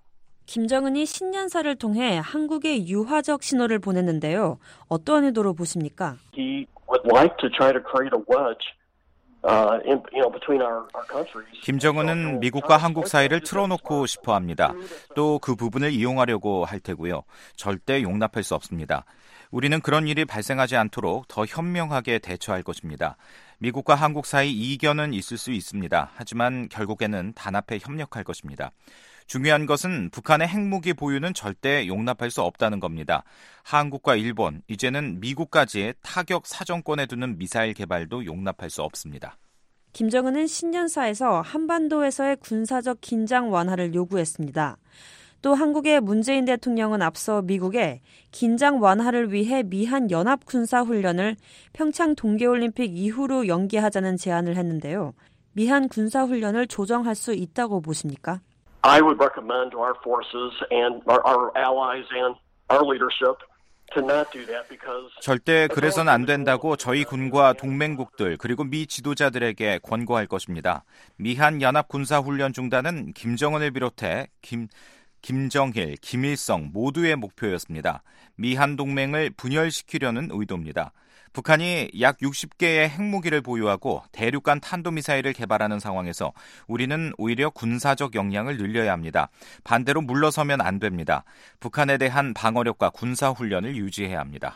김정은이 신년사를 통해 한국에 유화적 신호를 보냈는데요. 어떠한 의도로 보십니까?
He would like to try to create a wedge. Uh, in, you know, between our, our countries.
김정은은 미국과 한국 사이를 틀어놓고 싶어 합니다. 또 그 부분을 이용하려고 할 테고요. 절대 용납할 수 없습니다. 우리는 그런 일이 발생하지 않도록 더 현명하게 대처할 것입니다. 미국과 한국 사이 이견은 있을 수 있습니다. 하지만 결국에는 단합해 협력할 것입니다. 중요한 것은 북한의 핵무기 보유는 절대 용납할 수 없다는 겁니다. 한국과 일본, 이제는 미국까지 타격 사정권에 두는 미사일 개발도 용납할 수 없습니다.
김정은은 신년사에서 한반도에서의 군사적 긴장 완화를 요구했습니다. 또 한국의 문재인 대통령은 앞서 미국에 긴장 완화를 위해 미한 연합 군사훈련을 평창 동계올림픽 이후로 연기하자는 제안을 했는데요. 미한 군사훈련을 조정할 수 있다고 보십니까?
I would recommend to our forces and our, our allies and our leadership to not do that because
절대 그래서는 안 된다고 저희 군과 동맹국들 그리고 미 지도자들에게 권고할 것입니다. 미한 연합 군사훈련 중단은 김정은을 비롯해 김 김정일, 김일성 모두의 목표였습니다. 미한 동맹을 분열시키려는 의도입니다. 북한이 약 육십 개의 핵무기를 보유하고 대륙간 탄도미사일을 개발하는 상황에서 우리는 오히려 군사적 역량을 늘려야 합니다. 반대로 물러서면 안 됩니다. 북한에 대한 방어력과 군사훈련을 유지해야 합니다.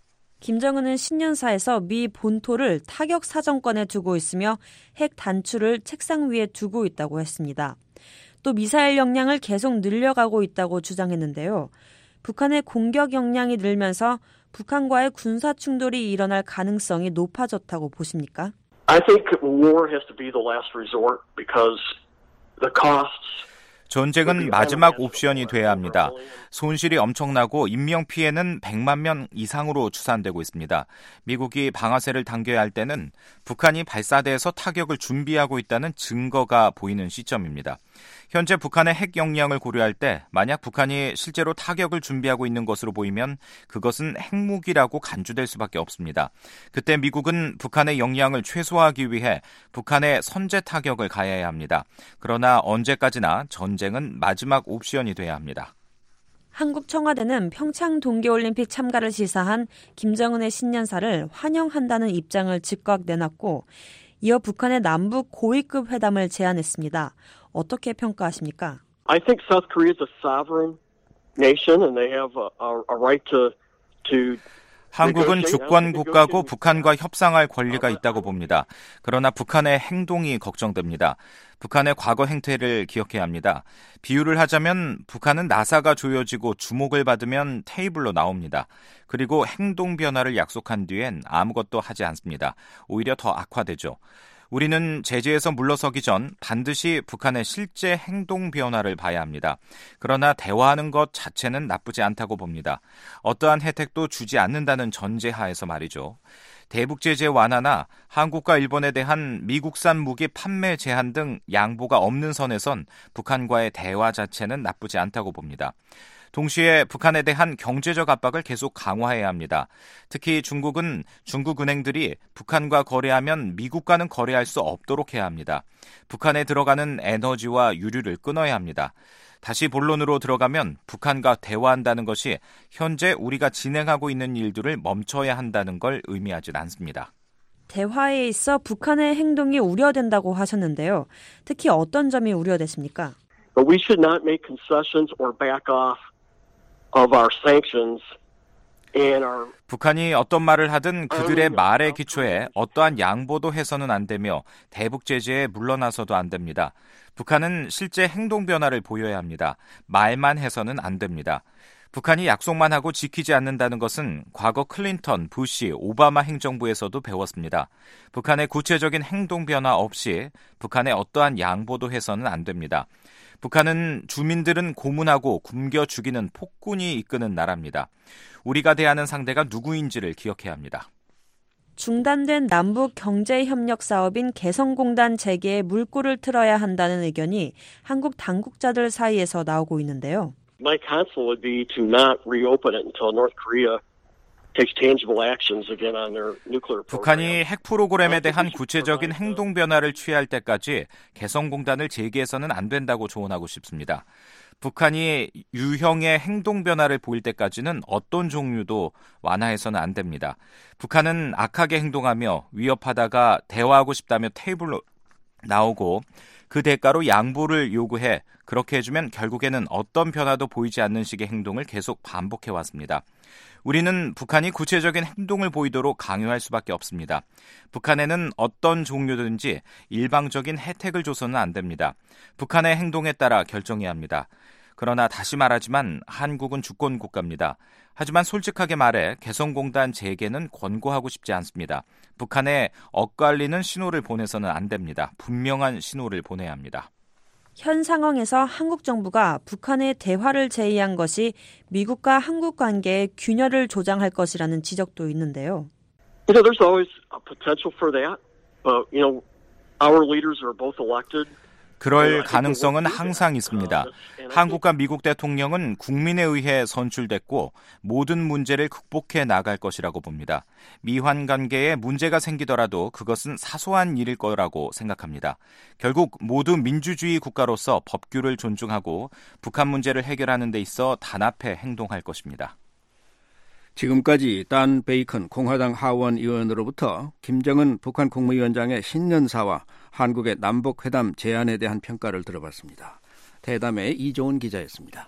김정은은 신년사에서 미 본토를 타격 사정권에 두고 있으며 핵 단추를 책상 위에 두고 있다고 했습니다. 또 미사일 역량을 계속 늘려가고 있다고 주장했는데요. 북한의 공격 역량이 늘면서 북한과의 군사 충돌이 일어날 가능성이 높아졌다고 보십니까?
I think war has to be the last resort because the costs
전쟁은 마지막 옵션이 돼야 합니다. 손실이 엄청나고 인명피해는 백만 명 이상으로 추산되고 있습니다. 미국이 방아쇠를 당겨야 할 때는 북한이 발사대에서 타격을 준비하고 있다는 증거가 보이는 시점입니다. 현재 북한의 핵 역량을 고려할 때 만약 북한이 실제로 타격을 준비하고 있는 것으로 보이면 그것은 핵무기라고 간주될 수밖에 없습니다. 그때 미국은 북한의 역량을 최소화하기 위해 북한의 선제 타격을 가해야 합니다. 그러나 언제까지나 전쟁은 마지막 옵션이 돼야 합니다.
한국 청와대는 평창 동계올림픽 참가를 시사한 김정은의 신년사를 환영한다는 입장을 즉각 내놨고 이어 북한의 남북 고위급 회담을 제안했습니다. 어떻게 평가하십니까?
I think South Korea is a sovereign nation and they have a, a right to to
한국은 주권 국가고 북한과 협상할 권리가 있다고 봅니다. 그러나 북한의 행동이 걱정됩니다. 북한의 과거 행태를 기억해야 합니다. 비유를 하자면 북한은 나사가 조여지고 주목을 받으면 테이블로 나옵니다. 그리고 행동 변화를 약속한 뒤엔 아무것도 하지 않습니다. 오히려 더 악화되죠. 우리는 제재에서 물러서기 전 반드시 북한의 실제 행동 변화를 봐야 합니다. 그러나 대화하는 것 자체는 나쁘지 않다고 봅니다. 어떠한 혜택도 주지 않는다는 전제하에서 말이죠. 대북 제재 완화나 한국과 일본에 대한 미국산 무기 판매 제한 등 양보가 없는 선에선 북한과의 대화 자체는 나쁘지 않다고 봅니다. 동시에 북한에 대한 경제적 압박을 계속 강화해야 합니다. 특히 중국은 중국 은행들이 북한과 거래하면 미국과는 거래할 수 없도록 해야 합니다. 북한에 들어가는 에너지와 유류를 끊어야 합니다. 다시 본론으로 들어가면 북한과 대화한다는 것이 현재 우리가 진행하고 있는 일들을 멈춰야 한다는 걸 의미하진 않습니다.
대화에 있어 북한의 행동이 우려된다고 하셨는데요. 특히 어떤 점이 우려되십니까?
But we should not make concessions or back off of our sanctions
북한이 어떤 말을 하든 그들의 말에 기초해 어떠한 양보도 해서는 안 되며 대북 제재에 물러나서도 안 됩니다. 북한은 실제 행동 변화를 보여야 합니다. 말만 해서는 안 됩니다. 북한이 약속만 하고 지키지 않는다는 것은 과거 클린턴, 부시, 오바마 행정부에서도 배웠습니다. 북한의 구체적인 행동 변화 없이 북한의 어떠한 양보도 해서는 안 됩니다. 북한은 주민들은 고문하고 굶겨 죽이는 폭군이 이끄는 나라입니다. 우리가 대하는 상대가 누구인지를 기억해야 합니다.
중단된 남북 경제협력 사업인 개성공단 재개에 물꼬를 틀어야 한다는 의견이 한국 당국자들 사이에서 나오고 있는데요.
My counsel would be to not reopen it until North Korea takes tangible actions again on their nuclear program.
북한이 핵 프로그램에 대한 구체적인 행동 변화를 취할 때까지 개성공단을 재개해서는 안 된다고 조언하고 싶습니다. 북한이 유형의 행동 변화를 보일 때까지는 어떤 종류도 완화해서는 안 됩니다. 북한은 악하게 행동하며 위협하다가 대화하고 싶다며 테이블로 나오고 그 대가로 양보를 요구해 그렇게 해주면 결국에는 어떤 변화도 보이지 않는 식의 행동을 계속 반복해왔습니다. 우리는 북한이 구체적인 행동을 보이도록 강요할 수밖에 없습니다. 북한에는 어떤 종류든지 일방적인 혜택을 줘서는 안 됩니다. 북한의 행동에 따라 결정해야 합니다. 그러나 다시 말하지만 한국은 주권 국가입니다. 하지만 솔직하게 말해 개성공단 재개는 권고하고 싶지 않습니다. 북한에 엇갈리는 신호를 보내서는 안 됩니다. 분명한 신호를 보내야 합니다.
현 상황에서 한국 정부가 북한의 대화를 제의한 것이 미국과 한국 관계의 균열을 조장할 것이라는 지적도 있는데요.
You know, there's always a potential for that. But, you know, our leaders are both elected.
그럴 가능성은 항상 있습니다. 한국과 미국 대통령은 국민에 의해 선출됐고 모든 문제를 극복해 나갈 것이라고 봅니다. 미환 관계에 문제가 생기더라도 그것은 사소한 일일 거라고 생각합니다. 결국 모두 민주주의 국가로서 법규를 존중하고 북한 문제를 해결하는 데 있어 단합해 행동할 것입니다.
지금까지 단 베이컨 공화당 하원 의원으로부터 김정은 북한 국무위원장의 신년사와 한국의 남북회담 제안에 대한 평가를 들어봤습니다. 대담의 이종훈 기자였습니다.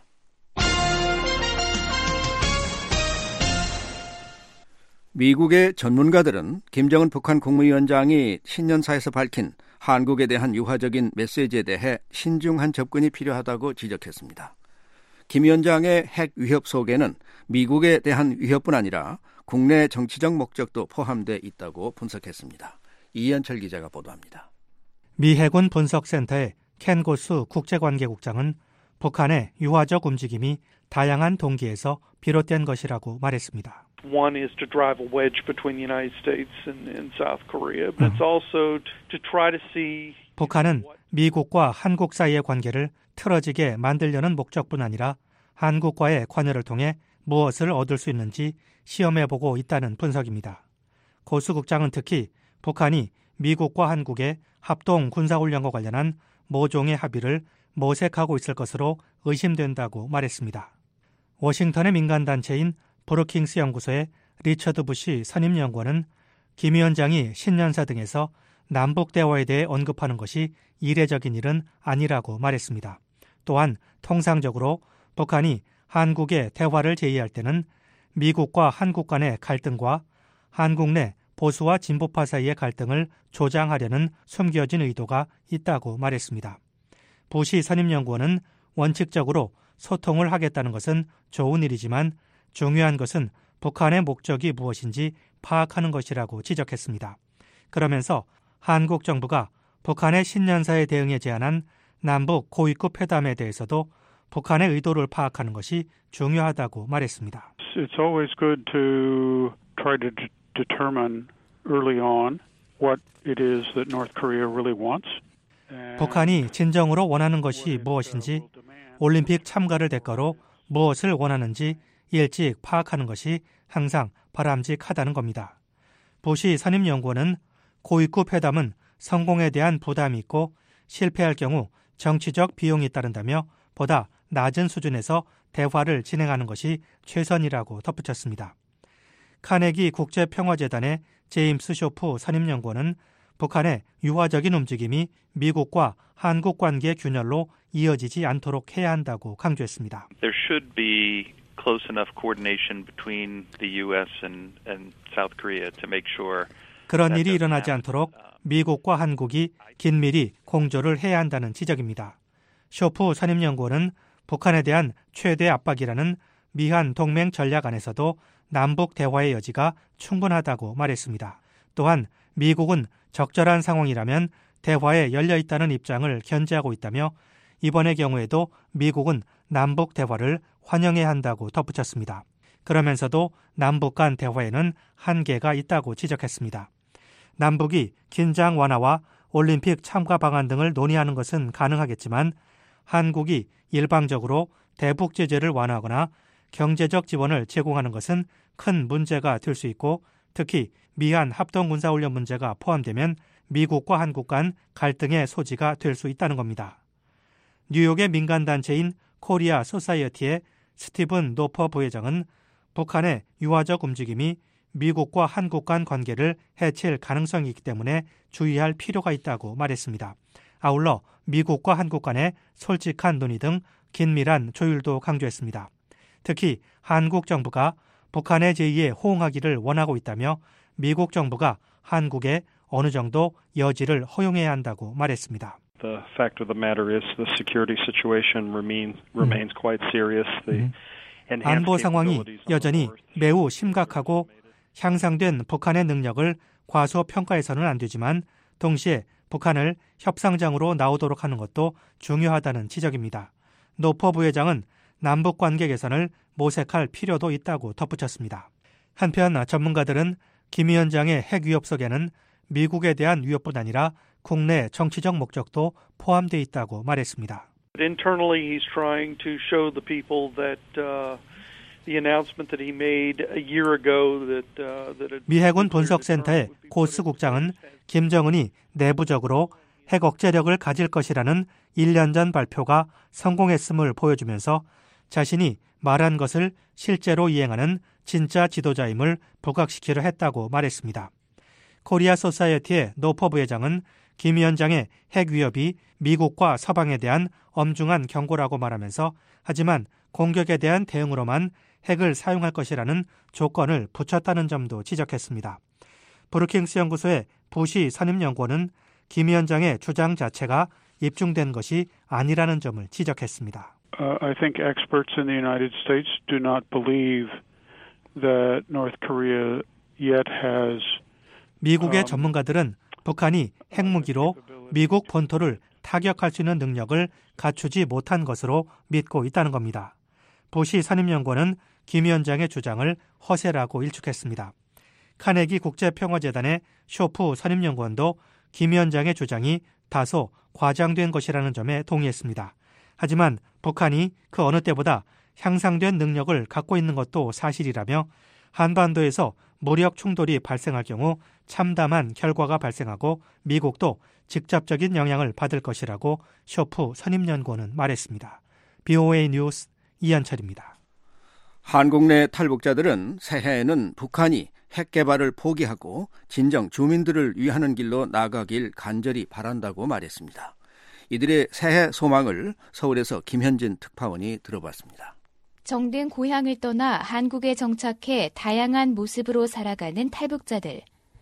미국의 전문가들은 김정은 북한 국무위원장이 신년사에서 밝힌 한국에 대한 유화적인 메시지에 대해 신중한 접근이 필요하다고 지적했습니다. 김 위원장의 핵 위협 속에는 미국에 대한 위협뿐 아니라 국내 정치적 목적도 포함되어 있다고 분석했습니다. 이현철 기자가 보도합니다.
미 해군 분석센터의 켄 고수 국제관계국장은 북한의 유화적 움직임이 다양한 동기에서 비롯된 것이라고 말했습니다.
One is to drive a wedge between the United States and, and South Korea, but it's also to try to see.
북한은 미국과 한국 사이의 관계를 틀어지게 만들려는 목적뿐 아니라 한국과의 관여를 통해 무엇을 얻을 수 있는지 시험해보고 있다는 분석입니다. 고 수국장은 특히 북한이 미국과 한국의 합동 군사훈련과 관련한 모종의 합의를 모색하고 있을 것으로 의심된다고 말했습니다. 워싱턴의 민간단체인 브루킹스 연구소의 리처드 부시 선임연구원은 김 위원장이 신년사 등에서 남북 대화에 대해 언급하는 것이 이례적인 일은 아니라고 말했습니다. 또한 통상적으로 북한이 한국의 대화를 제의할 때는 미국과 한국 간의 갈등과 한국 내 보수와 진보파 사이의 갈등을 조장하려는 숨겨진 의도가 있다고 말했습니다. 부시 선임연구원은 원칙적으로 소통을 하겠다는 것은 좋은 일이지만 중요한 것은 북한의 목적이 무엇인지 파악하는 것이라고 지적했습니다. 그러면서 한국 정부가 북한의 신년사에 대응해 제안한 남북 고위급 회담에 대해서도 북한의 의도를 파악하는 것이 중요하다고 말했습니다.
It's always good to try to d- determine early on what it is that North Korea really wants.
북한이 진정으로 원하는 것이 무엇인지, 올림픽 참가를 대가로 무엇을 원하는지 일찍 파악하는 것이 항상 바람직하다는 겁니다. 부시 선임연구원은 고위급 회담은 성공에 대한 부담이 있고 실패할 경우 정치적 비용이 따른다며 보다 낮은 수준에서 대화를 진행하는 것이 최선이라고 덧붙였습니다. 카네기 국제평화재단의 제임스 쇼프 선임연구원은 북한의 유화적인 움직임이 미국과 한국 관계 균열로 이어지지 않도록 해야 한다고 강조했습니다.
There should be
close enough coordination between the U S and, and South Korea to make sure
그런 일이 일어나지 않도록 미국과 한국이 긴밀히 공조를 해야 한다는 지적입니다. 쇼프 선임연구원은 북한에 대한 최대 압박이라는 미한 동맹 전략 안에서도 남북 대화의 여지가 충분하다고 말했습니다. 또한 미국은 적절한 상황이라면 대화에 열려 있다는 입장을 견지하고 있다며 이번의 경우에도 미국은 남북 대화를 환영해야 한다고 덧붙였습니다. 그러면서도 남북 간 대화에는 한계가 있다고 지적했습니다. 남북이 긴장 완화와 올림픽 참가 방안 등을 논의하는 것은 가능하겠지만 한국이 일방적으로 대북 제재를 완화하거나 경제적 지원을 제공하는 것은 큰 문제가 될 수 있고 특히 미한 합동군사훈련 문제가 포함되면 미국과 한국 간 갈등의 소지가 될 수 있다는 겁니다. 뉴욕의 민간단체인 코리아 소사이어티의 스티븐 노퍼 부회장은 북한의 유화적 움직임이 미국과 한국 간 관계를 해칠 가능성이 있기 때문에 주의할 필요가 있다고 말했습니다. 아울러 미국과 한국 간의 솔직한 논의 등 긴밀한 조율도 강조했습니다. 특히 한국 정부가 북한의 제의에 호응하기를 원하고 있다며 미국 정부가 한국에 어느 정도 여지를 허용해야 한다고 말했습니다.
The fact of the matter is the security situation remains remains quite serious. The
안보 상황이 여전히 매우 심각하고 향상된 북한의 능력을 과소평가해서는 안 되지만 동시에 북한을 협상장으로 나오도록 하는 것도 중요하다는 지적입니다. 노퍼 부회장은 남북관계 개선을 모색할 필요도 있다고 덧붙였습니다. 한편 전문가들은 김 위원장의 핵 위협 속에는 미국에 대한 위협뿐 아니라 국내 정치적 목적도 포함되어 있다고 말했습니다.
Internally, he's trying to show the people that uh, the announcement that he made a year ago that uh, that
미 해군 분석센터의 고스 국장은 김정은이 내부적으로 핵 억제력을 가질 것이라는 일 년 전 발표가 성공했음을 보여주면서 자신이 말한 것을 실제로 이행하는 진짜 지도자임을 부각시키려 했다고 말했습니다. 코리아 소사이어티의 노퍼 부회장은 김 위원장의 핵 위협이 미국과 서방에 대한 엄중한 경고라고 말하면서 하지만 공격에 대한 대응으로만 핵을 사용할 것이라는 조건을 붙였다는 점도 지적했습니다. 브루킹스 연구소의 부시 선임연구원은 김 위원장의 주장 자체가 입증된 것이 아니라는 점을 지적했습니다.
Uh, I think experts in the United States do not believe that North Korea yet has
미국의 전문가들은 북한이 핵무기로 미국 본토를 타격할 수 있는 능력을 갖추지 못한 것으로 믿고 있다는 겁니다. 부시 선임연구원은 김 위원장의 주장을 허세라고 일축했습니다. 카네기 국제평화재단의 쇼프 선임연구원도 김 위원장의 주장이 다소 과장된 것이라는 점에 동의했습니다. 하지만 북한이 그 어느 때보다 향상된 능력을 갖고 있는 것도 사실이라며 한반도에서 무력 충돌이 발생할 경우 참담한 결과가 발생하고 미국도 직접적인 영향을 받을 것이라고 쇼프 선임연구원은 말했습니다. 비오에이 뉴스 이한철입니다.
한국 내 탈북자들은 새해에는 북한이 핵 개발을 포기하고 진정 주민들을 위하는 길로 나가길 간절히 바란다고 말했습니다. 이들의 새해 소망을 서울에서 김현진 특파원이 들어봤습니다.
정든 고향을 떠나 한국에 정착해 다양한 모습으로 살아가는 탈북자들.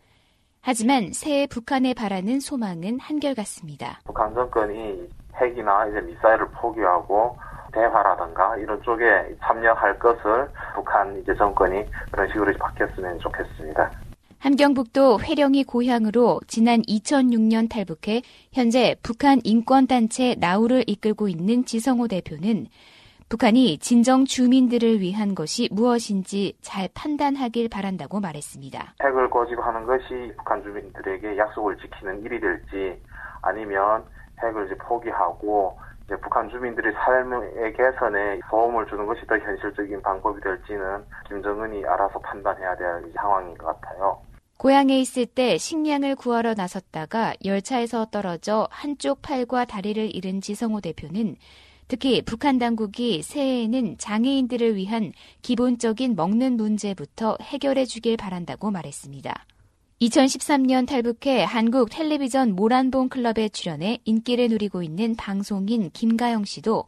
하지만 새해 북한에 바라는 소망은 한결같습니다.
북한 정권이 핵이나 이제 미사일을 포기하고 대화라든가 이런 쪽에 참여할 것을 북한 이제 정권이 그런 식으로 바뀌었으면 좋겠습니다.
함경북도 회령이 고향으로 지난 이천육 년 탈북해 현재 북한 인권단체 나우를 이끌고 있는 지성호 대표는 북한이 진정 주민들을 위한 것이 무엇인지 잘 판단하길 바란다고 말했습니다.
핵을 고집하는 것이 북한 주민들에게 약속을 지키는 일이 될지 아니면 핵을 이제 포기하고 이제 북한 주민들의 삶의 개선에 도움을 주는 것이 더 현실적인 방법이 될지는 김정은이 알아서 판단해야 될 상황인 것 같아요.
고향에 있을 때 식량을 구하러 나섰다가 열차에서 떨어져 한쪽 팔과 다리를 잃은 지성호 대표는 특히 북한 당국이 새해에는 장애인들을 위한 기본적인 먹는 문제부터 해결해 주길 바란다고 말했습니다. 이천십삼 년 탈북해 한국 텔레비전 모란봉 클럽에 출연해 인기를 누리고 있는 방송인 김가영 씨도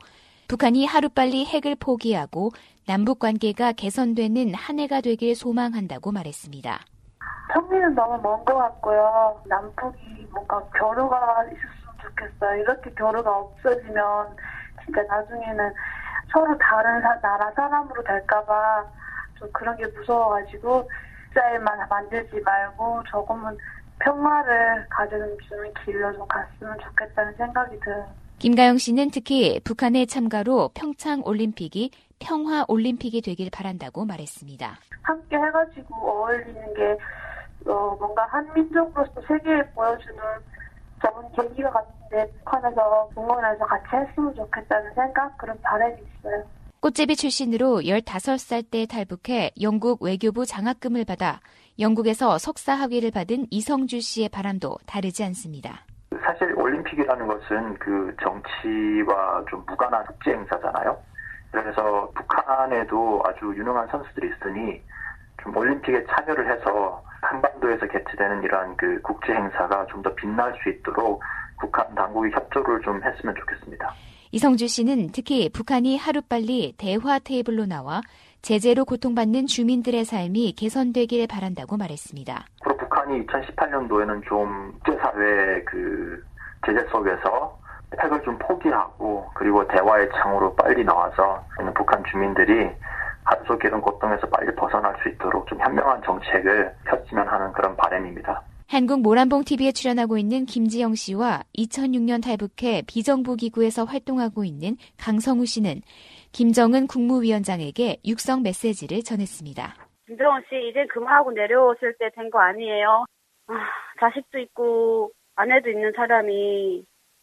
북한이 하루빨리 핵을 포기하고 남북 관계가 개선되는 한 해가 되길 소망한다고 말했습니다.
평일은 너무 먼 것 같고요. 남북이 뭔가 교류가 있었으면 좋겠어요. 이렇게 교류가 없어지면 진짜 나중에는 서로 다른 사, 나라 사람으로 될까봐 좀 그런 게 무서워가지고 쌀만 만들지 말고 조금은 평화를 가져주는 길로 좀 갔으면 좋겠다는 생각이 들어요.
김가영 씨는 특히 북한의 참가로 평창 올림픽이 평화 올림픽이 되길 바란다고 말했습니다.
함께 해가지고 어울리는 게 어, 뭔가 한민족으로서 세계에 보여주는 좋은 계기가 같은데 북한에서 응원해서 같이 했으면 좋겠다는 생각, 그런 바람이 있어요.
꽃제비 출신으로 열다섯 살 때 탈북해 영국 외교부 장학금을 받아 영국에서 석사 학위를 받은 이성주 씨의 바람도 다르지 않습니다.
사실 올림픽이라는 것은 그 정치와 좀 무관한 국제 행사잖아요. 그래서 북한에도 아주 유능한 선수들이 있으니 좀 올림픽에 참여를 해서 한반도에서 개최되는 이러한 그 국제 행사가 좀 더 빛날 수 있도록 북한 당국이 협조를 좀 했으면 좋겠습니다.
이성주 씨는 특히 북한이 하루빨리 대화 테이블로 나와 제재로 고통받는 주민들의 삶이 개선되길 바란다고 말했습니다.
그리고 북한이 이천십팔 년도에는 좀 국제사회의 그 제재 속에서 핵을 좀 포기하고 그리고 대화의 창으로 빨리 나와서 북한 주민들이 하루속에 이런 고통에서 빨리 벗어날 수 있도록 좀 현명한 정책을 폈으면 하는 그런 바람입니다.
한국 모란봉티비에 출연하고 있는 김지영 씨와 이천육 년 탈북해 비정부기구에서 활동하고 있는 강성우 씨는 김정은 국무위원장에게 육성 메시지를 전했습니다.
김정은 씨, 이제 그만하고 내려오실 때 된 거 아니에요? 아, 자식도 있고 아내도 있는 사람이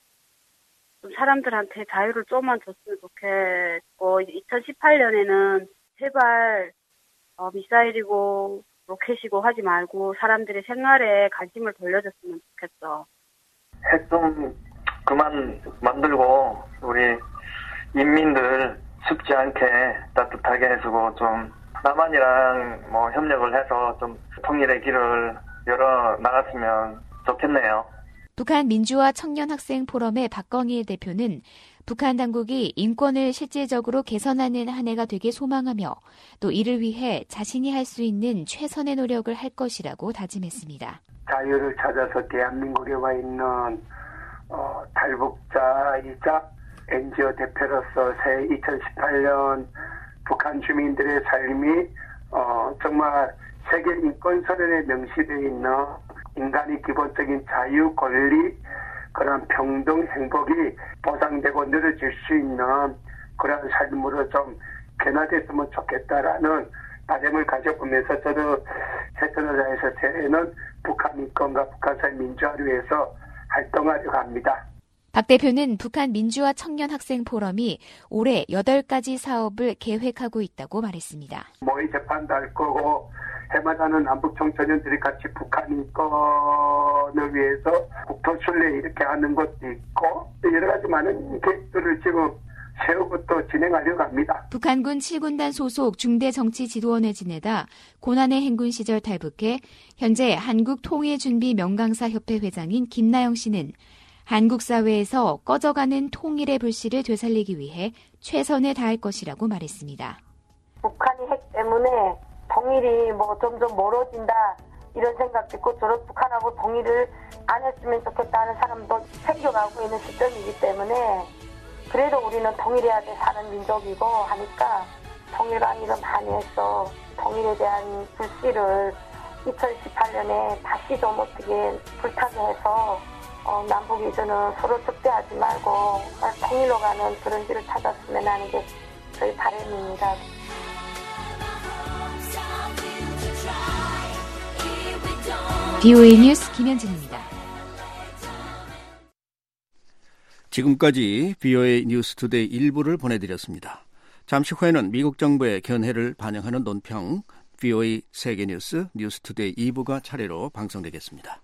좀 사람들한테 자유를 좀만 줬으면 좋겠고, 이천십팔 년에는 제발 어, 미사일이고 로켓이고 하지 말고 사람들의 생활에 관심을 돌려줬으면 좋겠어.
핵 좀 그만 만들고 우리 인민들 춥지 않게 따뜻하게 해주고 좀 남한이랑 뭐 협력을 해서 좀 통일의 길을 열어 나갔으면 좋겠네요.
북한 민주화 청년 학생 포럼의 박건희 대표는 북한 당국이 인권을 실질적으로 개선하는 한 해가 되길 소망하며 또 이를 위해 자신이 할 수 있는 최선의 노력을 할 것이라고 다짐했습니다.
자유를 찾아서 대한민국에 와 있는 어, 탈북자이자 엔지오 대표로서 새 이천십팔 년 북한 주민들의 삶이 어, 정말 세계 인권선언에 명시되어 있는 인간의 기본적인 자유, 권리, 그런 평등, 행복이 보장되고 늘어질 수 있는 그런 삶으로 좀 변화됐으면 좋겠다라는 바람을 가져보면서 저도 최선을 다해서 새해에는 북한 인권과 북한사회 민주화를 위해서 활동하려고 합니다.
박 대표는 북한 민주화 청년 학생 포럼이 올해 여덟 가지 사업을 계획하고 있다고 말했습니다.
모의 재판도 할 거고 해마다는 남북 청소년들이 같이 북한 인권을 위해서 국토순례 이렇게 하는 것도 있고 여러 가지 많은 계획들을 지금 세우고 또 진행하려고 합니다.
북한군 칠 군단 소속 중대정치지도원에 지내다 고난의 행군 시절 탈북해 현재 한국통일준비명강사협회 회장인 김나영 씨는 한국 사회에서 꺼져가는 통일의 불씨를 되살리기 위해 최선을 다할 것이라고 말했습니다.
북한이 핵 때문에 통일이 뭐 점점 멀어진다 이런 생각도 있고 저런 북한하고 통일을 안 했으면 좋겠다는 사람도 생겨가고 있는 시점이기 때문에 그래도 우리는 통일해야 돼 사는 민족이고 하니까 통일왕이를 많이 했어. 통일에 대한 불씨를 이천십팔 년에 다시 좀 어떻게 불타게 해서 어, 남북이 저는 서로 적대하지 말고 통일로 가는 그런 길을 찾았으면 하는 게 저희 바람입니다.
비오에이 뉴스 김현진입니다.
지금까지 비오에이 뉴스투데이 일부를 보내드렸습니다. 잠시 후에는 미국 정부의 견해를 반영하는 논평 비오에이 세계뉴스 뉴스투데이 이 부가 차례로 방송되겠습니다.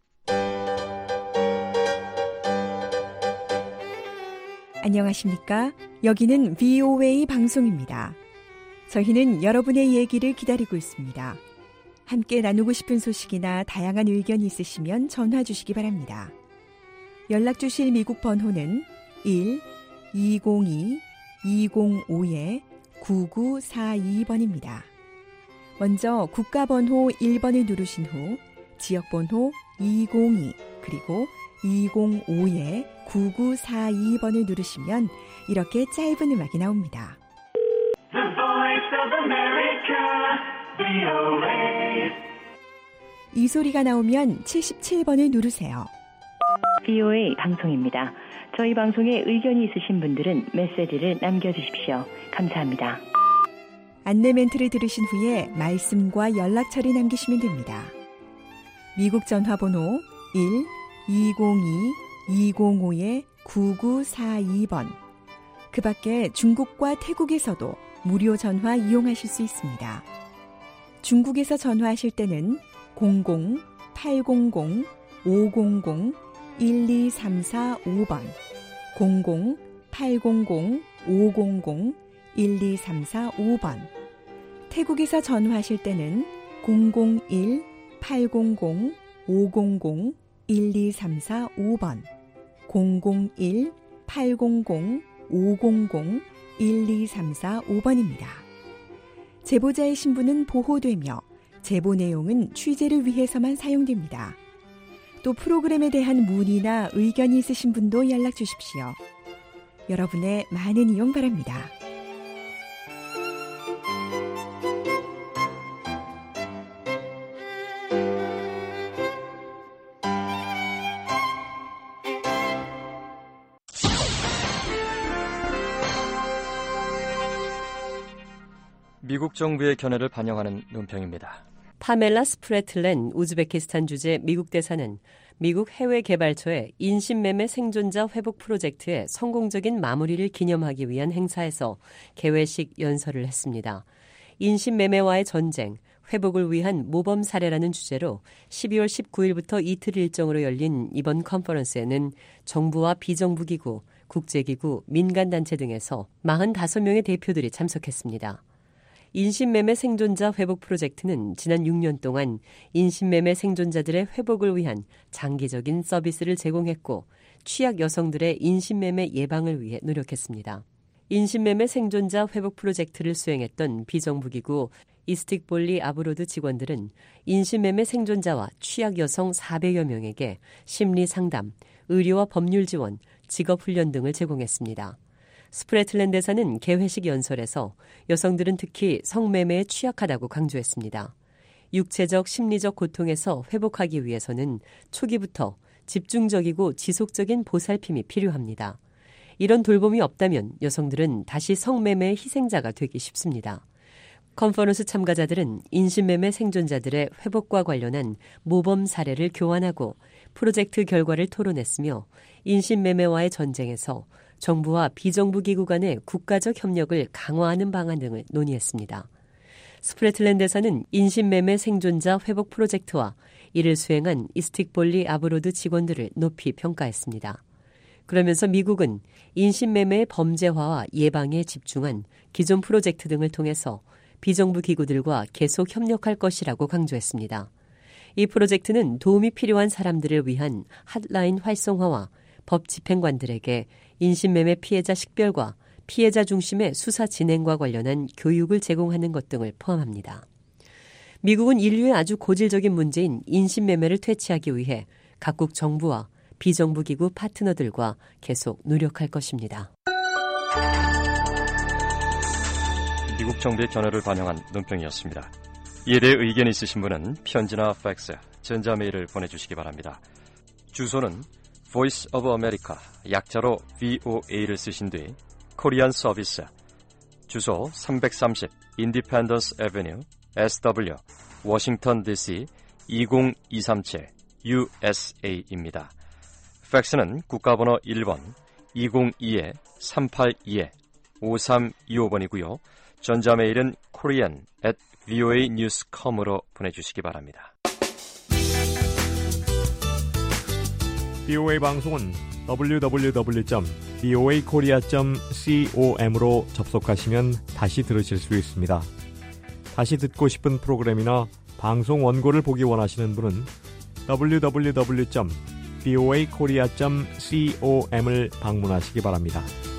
안녕하십니까? 여기는 비오에이 방송입니다. 저희는 여러분의 얘기를 기다리고 있습니다. 함께 나누고 싶은 소식이나 다양한 의견이 있으시면 전화 주시기 바랍니다. 연락 주실 미국 번호는 일 이공이 이공오 구구사이 번입니다. 먼저 국가번호 일 번을 누르신 후 지역번호 이공이 그리고 이공오 구구사이 번을 누르시면 이렇게 짧은 음악이 나옵니다.
The Voice of America, 브이오에이.
이 소리가 나오면 칠십칠 번을 누르세요.
브이오에이 방송입니다. 저희 방송에 의견이 있으신 분들은 메시지를 남겨주십시오. 감사합니다.
안내 멘트를 들으신 후에 말씀과 연락처를 남기시면 됩니다. 미국 전화번호 일 이공이 이공오 구구사이 번. 그 밖에 중국과 태국에서도 무료 전화 이용하실 수 있습니다. 중국에서 전화하실 때는 공공 팔공공 오공공 일이삼사오 번, 공공 팔공공 오공공 일이삼사오 번. 태국에서 전화하실 때는 공공일 팔공공 오공공 일이삼사오 번, 공공일 팔공공 오공공 일이삼사오 번입니다. 제보자의 신분은 보호되며 제보 내용은 취재를 위해서만 사용됩니다. 또 프로그램에 대한 문의나 의견이 있으신 분도 연락 주십시오. 여러분의 많은 이용 바랍니다.
미국 정부의 견해를 반영하는 논평입니다.
파멜라 스프레틀렌 우즈베키스탄 주재 미국 대사는 미국 해외개발처의 인신매매 생존자 회복 프로젝트의 성공적인 마무리를 기념하기 위한 행사에서 개회식 연설을 했습니다. 인신매매와의 전쟁, 회복을 위한 모범 사례라는 주제로 십이월 십구일부터 이틀 일정으로 열린 이번 컨퍼런스에는 정부와 비정부기구, 국제기구, 민간단체 등에서 사십오 명의 대표들이 참석했습니다. 인신매매 생존자 회복 프로젝트는 지난 육 년 동안 인신매매 생존자들의 회복을 위한 장기적인 서비스를 제공했고 취약 여성들의 인신매매 예방을 위해 노력했습니다. 인신매매 생존자 회복 프로젝트를 수행했던 비정부기구 이스틱볼리 아브로드 직원들은 인신매매 생존자와 취약 여성 사백여 명에게 심리 상담, 의료와 법률 지원, 직업훈련 등을 제공했습니다. 스프레틀렌 대사는 개회식 연설에서 여성들은 특히 성매매에 취약하다고 강조했습니다. 육체적, 심리적 고통에서 회복하기 위해서는 초기부터 집중적이고 지속적인 보살핌이 필요합니다. 이런 돌봄이 없다면 여성들은 다시 성매매의 희생자가 되기 쉽습니다. 컨퍼런스 참가자들은 인신매매 생존자들의 회복과 관련한 모범 사례를 교환하고 프로젝트 결과를 토론했으며 인신매매와의 전쟁에서 정부와 비정부 기구 간의 국가적 협력을 강화하는 방안 등을 논의했습니다. 스프레틀렌 대사는 인신매매 생존자 회복 프로젝트와 이를 수행한 이스틱볼리 아브로드 직원들을 높이 평가했습니다. 그러면서 미국은 인신매매의 범죄화와 예방에 집중한 기존 프로젝트 등을 통해서 비정부 기구들과 계속 협력할 것이라고 강조했습니다. 이 프로젝트는 도움이 필요한 사람들을 위한 핫라인 활성화와 법 집행관들에게 인신매매 피해자 식별과 피해자 중심의 수사 진행과 관련한 교육을 제공하는 것 등을 포함합니다. 미국은 인류의 아주 고질적인 문제인 인신매매를 퇴치하기 위해 각국 정부와 비정부 기구 파트너들과 계속 노력할 것입니다.
미국 정부의 견해를 반영한 논평이었습니다. 이에 대해 의견이 있으신 분은 편지나 팩스, 전자메일을 보내주시기 바랍니다. 주소는 Voice of America, 약자로 브이오에이를 쓰신 뒤 코리안 서비스, 주소 삼백삼십 Independence Avenue, 에스더블유, 워싱턴 디씨 이공이삼칠 유에스에이입니다. 팩스는 국가번호 일 번 이공이 삼팔이 오삼이오 번이고요. 전자메일은 korean at 브이오에이 뉴스 닷컴으로 보내주시기 바랍니다.
브이오에이 방송은 더블유 더블유 더블유 점 브이오에이 코리아 점 com으로 접속하시면 다시 들으실 수 있습니다. 다시 듣고 싶은 프로그램이나 방송 원고를 보기 원하시는 분은 더블유 더블유 더블유 점 브이오에이 코리아 점 com을 방문하시기 바랍니다.